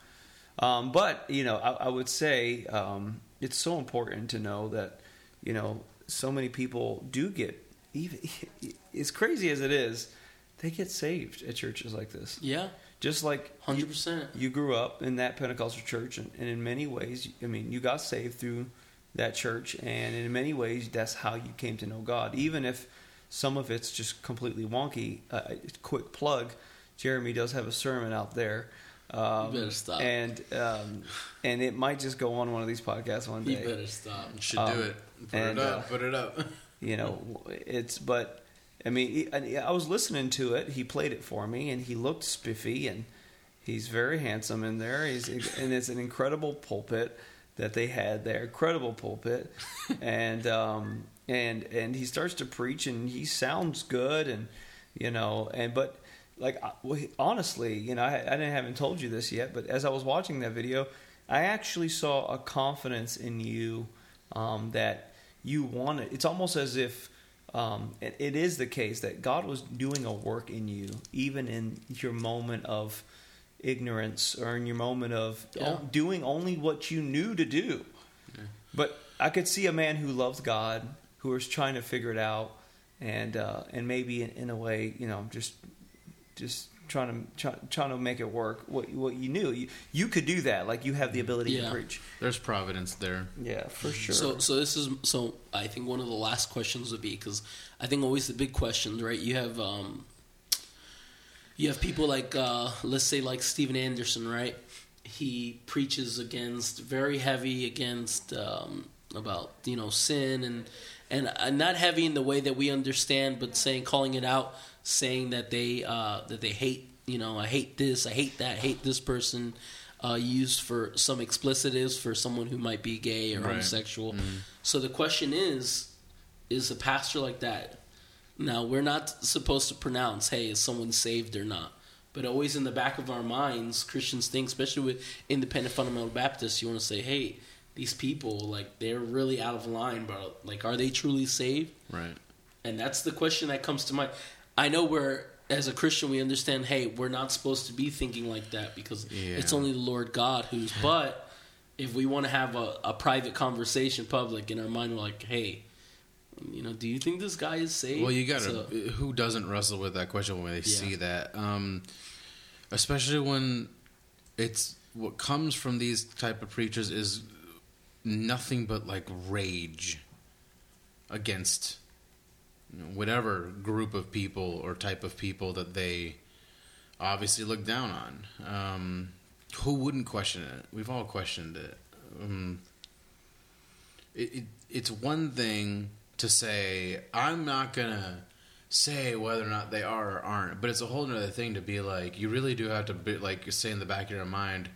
but I would say it's so important to know that, so many people do get, even as crazy as it is, they get saved at churches like this. Yeah. Just like 100%. You grew up in that Pentecostal church, and in many ways, you got saved through that church, and in many ways, that's how you came to know God. Even if some of it's just completely wonky. Quick plug: Jeremy does have a sermon out there. You better stop. And it might just go on one of these podcasts one day. You better stop. Should do it. Put it up. But I mean, I was listening to it. He played it for me, and he looked spiffy, and he's very handsome in there. And it's an incredible pulpit that they had there, incredible pulpit, and he starts to preach, and he sounds good, and but like honestly, I haven't told you this yet, but as I was watching that video, I actually saw a confidence in you that you wanted. It's almost as if. It is the case that God was doing a work in you, even in your moment of ignorance or in your moment of doing only what you knew to do. Yeah. But I could see a man who loves God, who was trying to figure it out, and maybe in a way, just trying to make it work. What you knew, you could do that. Like you have the ability to preach. There's providence there. Yeah, for sure. So I think one of the last questions would be, because I think always the big questions, right? You have people like let's say like Steven Anderson, right? He preaches very heavy against about sin and not heavy in the way that we understand, but calling it out. Saying that they hate, I hate this, I hate that, I hate this person, used for some explicitives for someone who might be gay or homosexual. Mm-hmm. So the question is a pastor like that? Now, we're not supposed to pronounce, hey, is someone saved or not? But always in the back of our minds, Christians think, especially with independent fundamental Baptists, you want to say, hey, these people, like, they're really out of line, bro. Like, are they truly saved? Right. And that's the question that comes to mind. I know as a Christian, we understand, hey, we're not supposed to be thinking like that because it's only the Lord God who's. But if we want to have a private conversation, public, in our mind, we're like, hey, do you think this guy is saved? Well, you got to. Who doesn't wrestle with that question when they see that? Especially when it's what comes from these type of preachers is nothing but like rage against whatever group of people or type of people that they obviously look down on. Who wouldn't question it? We've all questioned it. It's one thing to say, I'm not going to say whether or not they are or aren't, but it's a whole other thing to be like, you really do have to be, like, say in the back of your mind,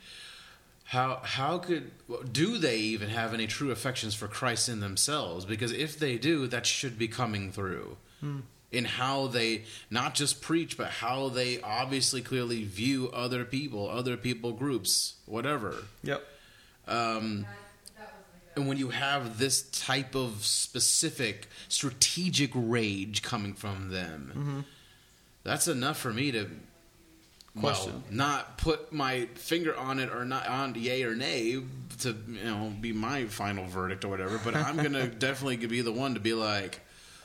do they even have any true affections for Christ in themselves? Because if they do, that should be coming through in how they not just preach, but how they obviously clearly view other people groups, whatever. Yep. And when you have this type of specific strategic rage coming from them, that's enough for me to question. Not put my finger on it or not on yay or nay to be my final verdict or whatever, but I'm gonna definitely be the one to be like,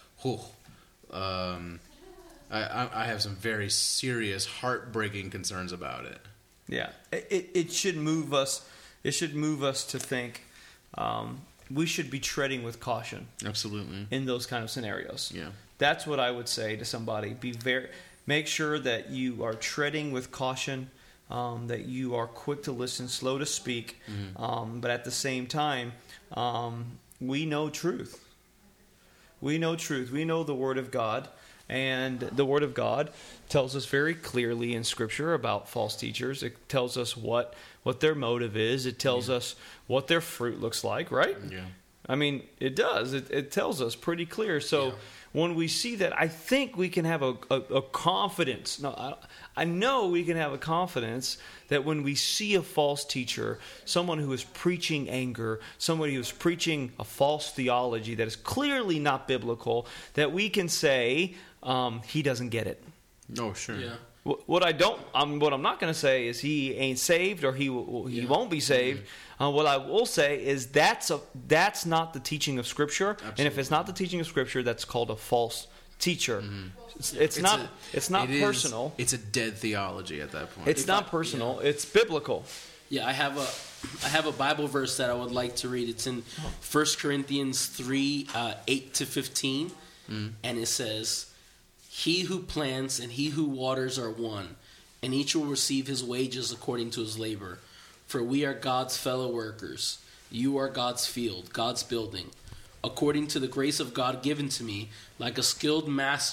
I have some very serious, heartbreaking concerns about it. Yeah, it should move us. It should move us to think we should be treading with caution. Absolutely. In those kind of scenarios. Yeah, that's what I would say to somebody. Make sure that you are treading with caution, that you are quick to listen, slow to speak, but at the same time, we know truth. We know truth. We know the Word of God, and the Word of God tells us very clearly in Scripture about false teachers. It tells us what their motive is. It tells us what their fruit looks like, right? Yeah. I mean, it does. It tells us pretty clear. So when we see that, I think we can have a confidence. No, I know we can have a confidence that when we see a false teacher, someone who is preaching anger, somebody who is preaching a false theology that is clearly not biblical, that we can say, he doesn't get it. Oh, sure. Yeah. What I'm not going to say is he ain't saved or he won't be saved. What I will say is that's not the teaching of Scripture. Absolutely. And if it's not the teaching of Scripture, that's called a false teacher. It's not personal. It's a dead theology at that point. It's not personal. Yeah. It's biblical. Yeah, I have a Bible verse that I would like to read. It's in 1 Corinthians 3, 8-15, and it says, "He who plants and he who waters are one, and each will receive his wages according to his labor. For we are God's fellow workers. You are God's field, God's building. According to the grace of God given to me, like a skilled master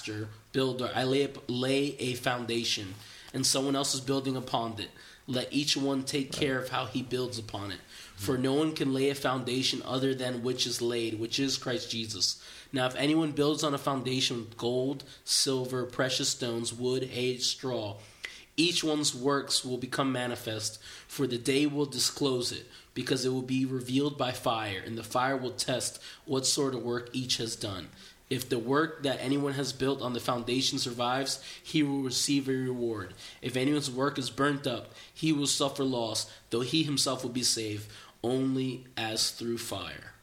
lay a foundation, and someone else is building upon it. Let each one take care of how he builds upon it. For no one can lay a foundation other than which is laid, which is Christ Jesus. Now if anyone builds on a foundation with gold, silver, precious stones, wood, hay, straw, each one's works will become manifest, for the day will disclose it, because it will be revealed by fire, and the fire will test what sort of work each has done. If the work that anyone has built on the foundation survives, he will receive a reward. If anyone's work is burnt up, he will suffer loss, though he himself will be saved, only as through fire.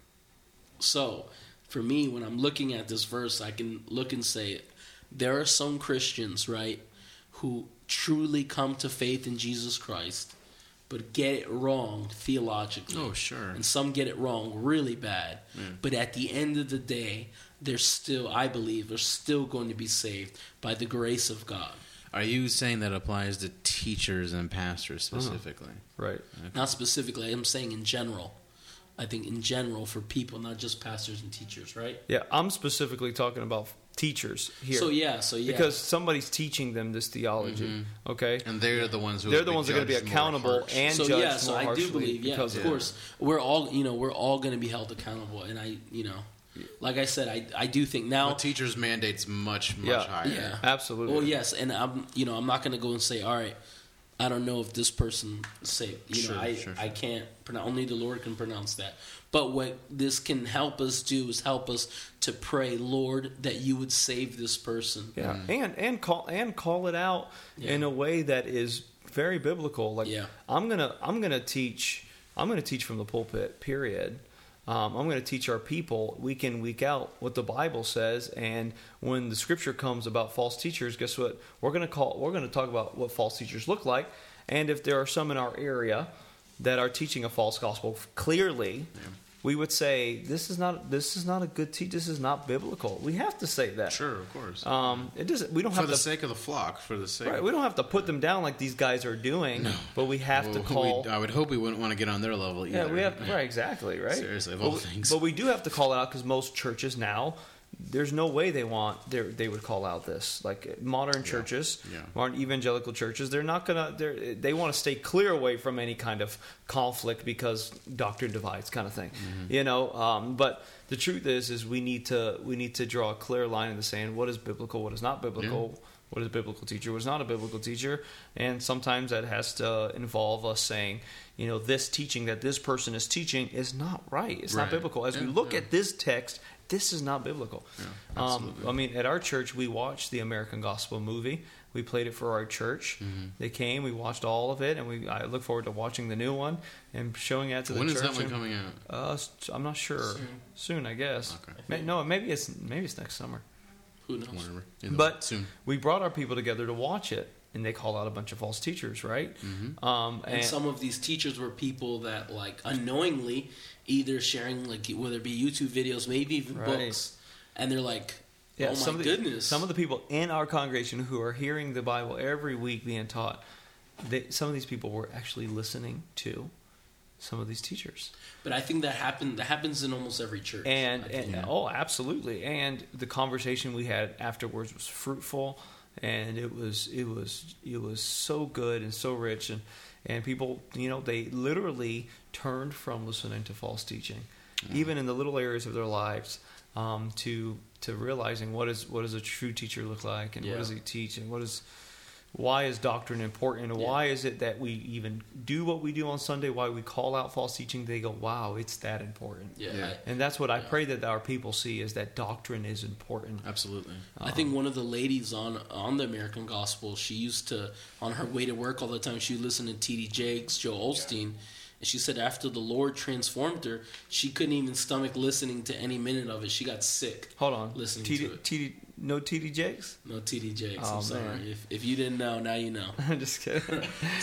So, for me, when I'm looking at this verse, I can look and say, there are some Christians, right, who truly come to faith in Jesus Christ, but get it wrong theologically. Oh, sure. And some get it wrong really bad. But at the end of the day, I believe, they're still going to be saved by the grace of God. Are you saying that applies to teachers and pastors specifically? Right. Okay. Not specifically, I'm saying in general. I think in general for people, not just pastors and teachers, right? Yeah, I'm specifically talking about teachers here. So yeah. Because somebody's teaching them this theology, okay? And they're the ones who they're the ones that are going to be accountable and So judged yeah, so more I harshly. do believe, because of course, we're all going to be held accountable, and like I said, I do think now. The teacher's mandate's much Yeah. higher. Yeah, absolutely. Well, yes, and I'm not going to go and say, all right, I don't know if this person is saved. Sure. I can't pronounce. Only the Lord can pronounce that. But what this can help us do is help us to pray, Lord, that you would save this person. Yeah, and call it out in a way that is very biblical. Like I'm gonna teach from the pulpit. Period. I'm going to teach our people week in, week out what the Bible says, and when the Scripture comes about false teachers, guess what? We're going to talk about what false teachers look like, and if there are some in our area that are teaching a false gospel clearly, we would say this is not a good teach. This is not biblical. We have to say that. Sure, of course. It doesn't. We don't for have the to, sake of the flock. For the sake. Right. We don't have to put them down like these guys are doing. No. But we have to call. I would hope we wouldn't want to get on their level either. Yeah, we have. Right. Exactly. Right. Seriously, of all things. But we do have to call it out because most churches now, there's no way they would call out this. Like modern churches, modern evangelical churches, they're not gonna. They want to stay clear away from any kind of conflict because doctrine divides, kind of thing. But the truth is we need to draw a clear line in the sand. What is biblical? What is not biblical? Yeah. What is a biblical teacher? What is not a biblical teacher? And sometimes that has to involve us saying, this teaching that this person is teaching is not right. It's not biblical. As we look at this text, this is not biblical. Yeah, absolutely. At our church, we watched the American Gospel movie. We played it for our church. Mm-hmm. They came, we watched all of it, and I look forward to watching the new one and showing that to the church. When is that one coming out? I'm not sure. Soon, I guess. Okay. Maybe it's next summer. Who knows? Whatever. But soon. We brought our people together to watch it, and they call out a bunch of false teachers, right? Mm-hmm. And some of these teachers were people that, like, unknowingly, either sharing, like, whether it be YouTube videos, maybe even books, and they're like, oh my goodness. Some of the people in our congregation who are hearing the Bible every week being taught, some of these people were actually listening to some of these teachers. But I think that happens in almost every church. Oh, absolutely. And the conversation we had afterwards was fruitful, and it was so good and so rich, and people, they literally turned from listening to false teaching, even in the little areas of their lives, to realizing what does a true teacher look like, and what does he teach, and why is doctrine important, and why is it that we even do what we do on Sunday, why we call out false teaching. They go, wow, it's that important. And that's what I pray that our people see, is that doctrine is important. Absolutely. I think one of the ladies on the American Gospel, she used to, on her way to work all the time, she would listen to T.D. Jakes, Joel Osteen, and she said after the Lord transformed her, she couldn't even stomach listening to any minute of it. She got sick. Hold on. Listening to it. No T.D. Jakes? No T.D. Jakes. Oh, I'm sorry. If you didn't know, now you know. I'm just kidding.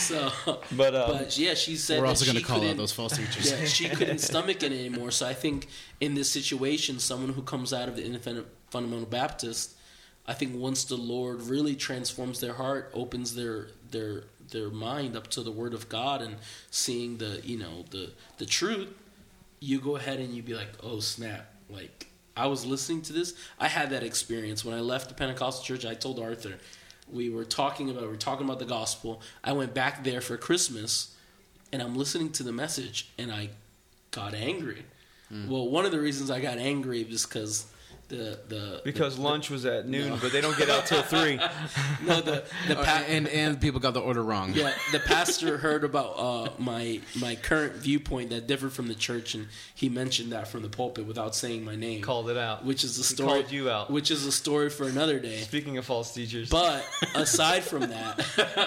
But yeah, she said we're also going to call out those false teachers. Yeah, she couldn't stomach it anymore. So I think in this situation, someone who comes out of the Independent Fundamental Baptist, I think once the Lord really transforms their heart, opens their mind up to the Word of God and seeing the truth, you go ahead and you be like, oh snap, like I was listening to this. I had that experience when I left the Pentecostal church. I told Arthur, we were talking about the gospel. I went back there for Christmas, and I'm listening to the message, and I got angry. Well, one of the reasons I got angry was because because lunch was at noon, but they don't get out till 3. No, and people got the order wrong. Yeah, the pastor heard about my current viewpoint that differed from the church, and he mentioned that from the pulpit without saying my name. Called it out. Which is a He story. called you out. Which is a story for another day. Speaking of false teachers. But aside from that,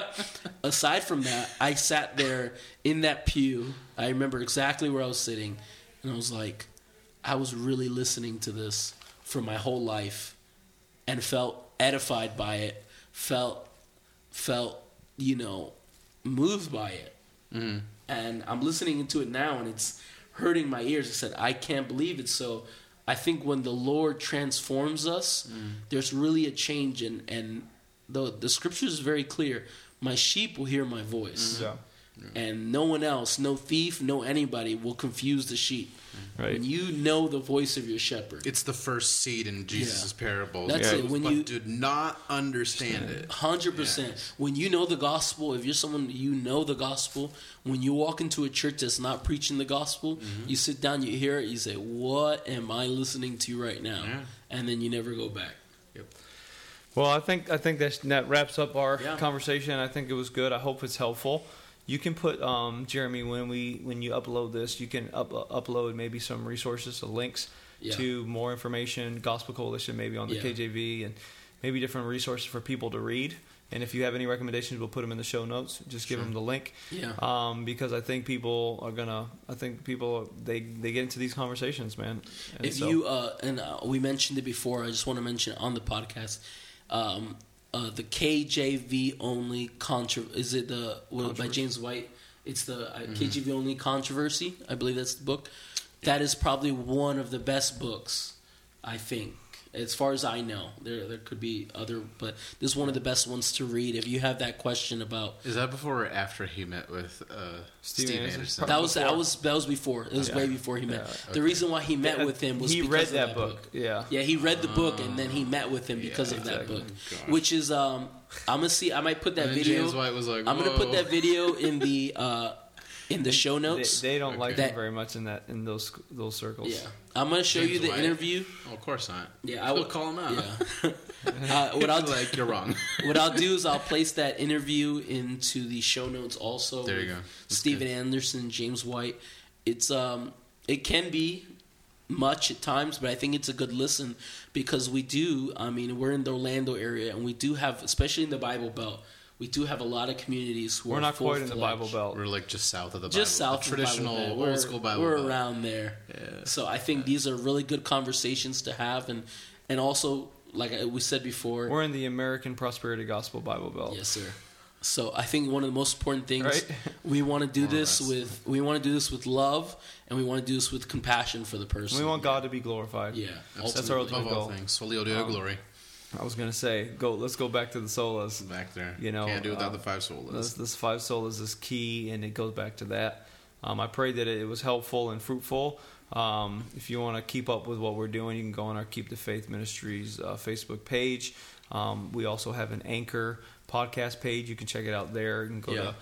I sat there in that pew. I remember exactly where I was sitting, and I was like, I was really listening to this for my whole life, and felt edified by it, felt moved by it. And I'm listening to it now, and it's hurting my ears. I said, I can't believe it. So I think when the Lord transforms us, there's really a change, and the scripture is very clear. My sheep will hear my voice. And no one else, no thief, no anybody will confuse the sheep. Right. When you know the voice of your shepherd. It's the first seed in Jesus' parables. That's it. When you did not understand it. 100%. When you know the gospel, if you're someone you know the gospel, when you walk into a church that's not preaching the gospel, you sit down, you hear it, you say, what am I listening to right now? Yeah. And then you never go back. Well, I think that wraps up our conversation. I think it was good. I hope it's helpful. You can put Jeremy, when you upload this, you can upload maybe some resources, some links to more information, Gospel Coalition maybe on the KJV, and maybe different resources for people to read. And if you have any recommendations, we'll put them in the show notes. Just give them the link. Because I think people they get into these conversations, man. And we mentioned it before. I just want to mention it on the podcast. The KJV only is it by James White? It's the KJV only controversy. I believe that's the book. That is probably one of the best books, I think, as far as I know. There could be other, but this is one of the best ones to read if you have that question about. Is that before or after he met with Steve Anderson? That was before. It was way before he met. The reason why he met with him was he because read of that book. He read the book, and then he met with him because of that book. Which is I'm gonna see. I might put that video. James White was like, I'm gonna put that video in the show notes. They don't like him very much in those circles. Yeah, I'm gonna show you the interview. Oh, of course not. Yeah, I will call him out. Yeah. What I'll like you're wrong. What I'll do is I'll place that interview into the show notes also. There you go. Steven Anderson, James White. It's it can be much at times, but I think it's a good listen because we're in the Orlando area, and we do have, especially in the Bible Belt, we do have a lot of communities who we're are not quite in the Bible Belt. We're like just south of the Bible. Just south of the traditional Bible Belt. old school Bible We're Belt. around there. Yeah. So I think these are really good conversations to have, and also, like we said before, we're in the American Prosperity Gospel Bible Belt. Yes, sir. So I think one of the most important things we want to do this with love, and we want to do this with compassion for the person. We want God to be glorified. Yeah, that's our ultimate goal. Things. Soli Deo glory. I was gonna say, let's go back to the solas. Back there, can't do without the 5 solas. This 5 solas is key, and it goes back to that. I pray that it was helpful and fruitful. If you want to keep up with what we're doing, you can go on our Keep the Faith Ministries Facebook page. We also have an Anchor podcast page. You can check it out there. You can go to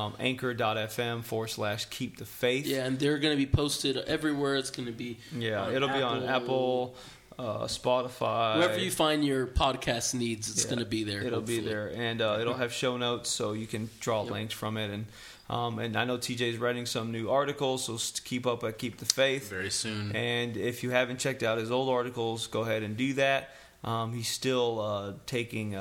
anchor.fm/Keep the Faith. Yeah, and they're going to be posted everywhere. It's going to be it'll be on Apple, Spotify. Wherever you find your podcast needs, it's going to be there. It'll be there, and it'll have show notes so you can draw links from it. And I know TJ's writing some new articles, so keep up at Keep the Faith very soon. And if you haven't checked out his old articles, go ahead and do that. He's still taking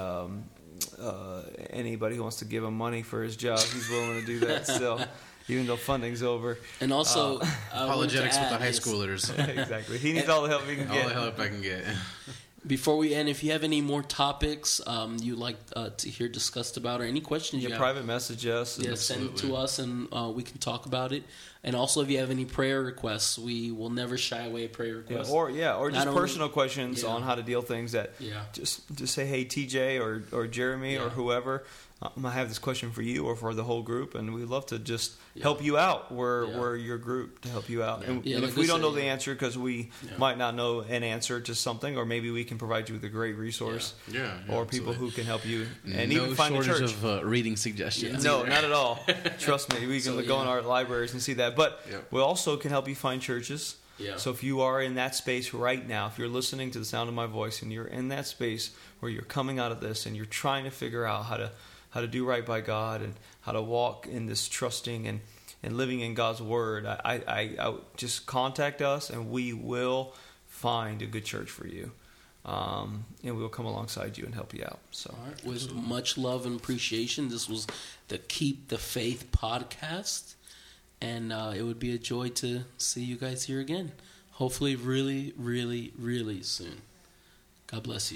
anybody who wants to give him money for his job. He's willing to do that still, even though funding's over. And also, apologetics with the high schoolers. Exactly. He needs all the help he can get. All the help I can get. Before we end, if you have any more topics you'd like to hear discussed about, or any questions you have, private message us. Send it to us, and we can talk about it. And also, if you have any prayer requests, we will never shy away prayer requests. Or just personal questions on how to deal things. That just say, hey, TJ or Jeremy or whoever, I have this question for you or for the whole group, and we'd love to just help you out. We're your group to help you out. And like if we don't know the answer because we might not know an answer to something, or maybe we can provide you with a great resource or people who can help you. And even find a church. Of reading suggestions. No, not at all. Trust me, we can go in our libraries and see that. But we also can help you find churches. Yeah. So if you are in that space right now, if you're listening to the sound of my voice and you're in that space where you're coming out of this and you're trying to figure out how to do right by God and how to walk in this trusting and living in God's word, I just contact us and we will find a good church for you. And we'll come alongside you and help you out. So, all right. With much love and appreciation, this was the Keep the Faith podcast. And it would be a joy to see you guys here again. Hopefully really, really, really soon. God bless you.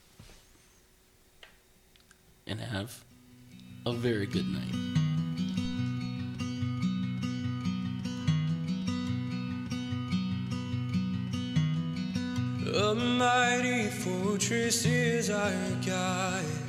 And have a very good night. A mighty fortress is our God.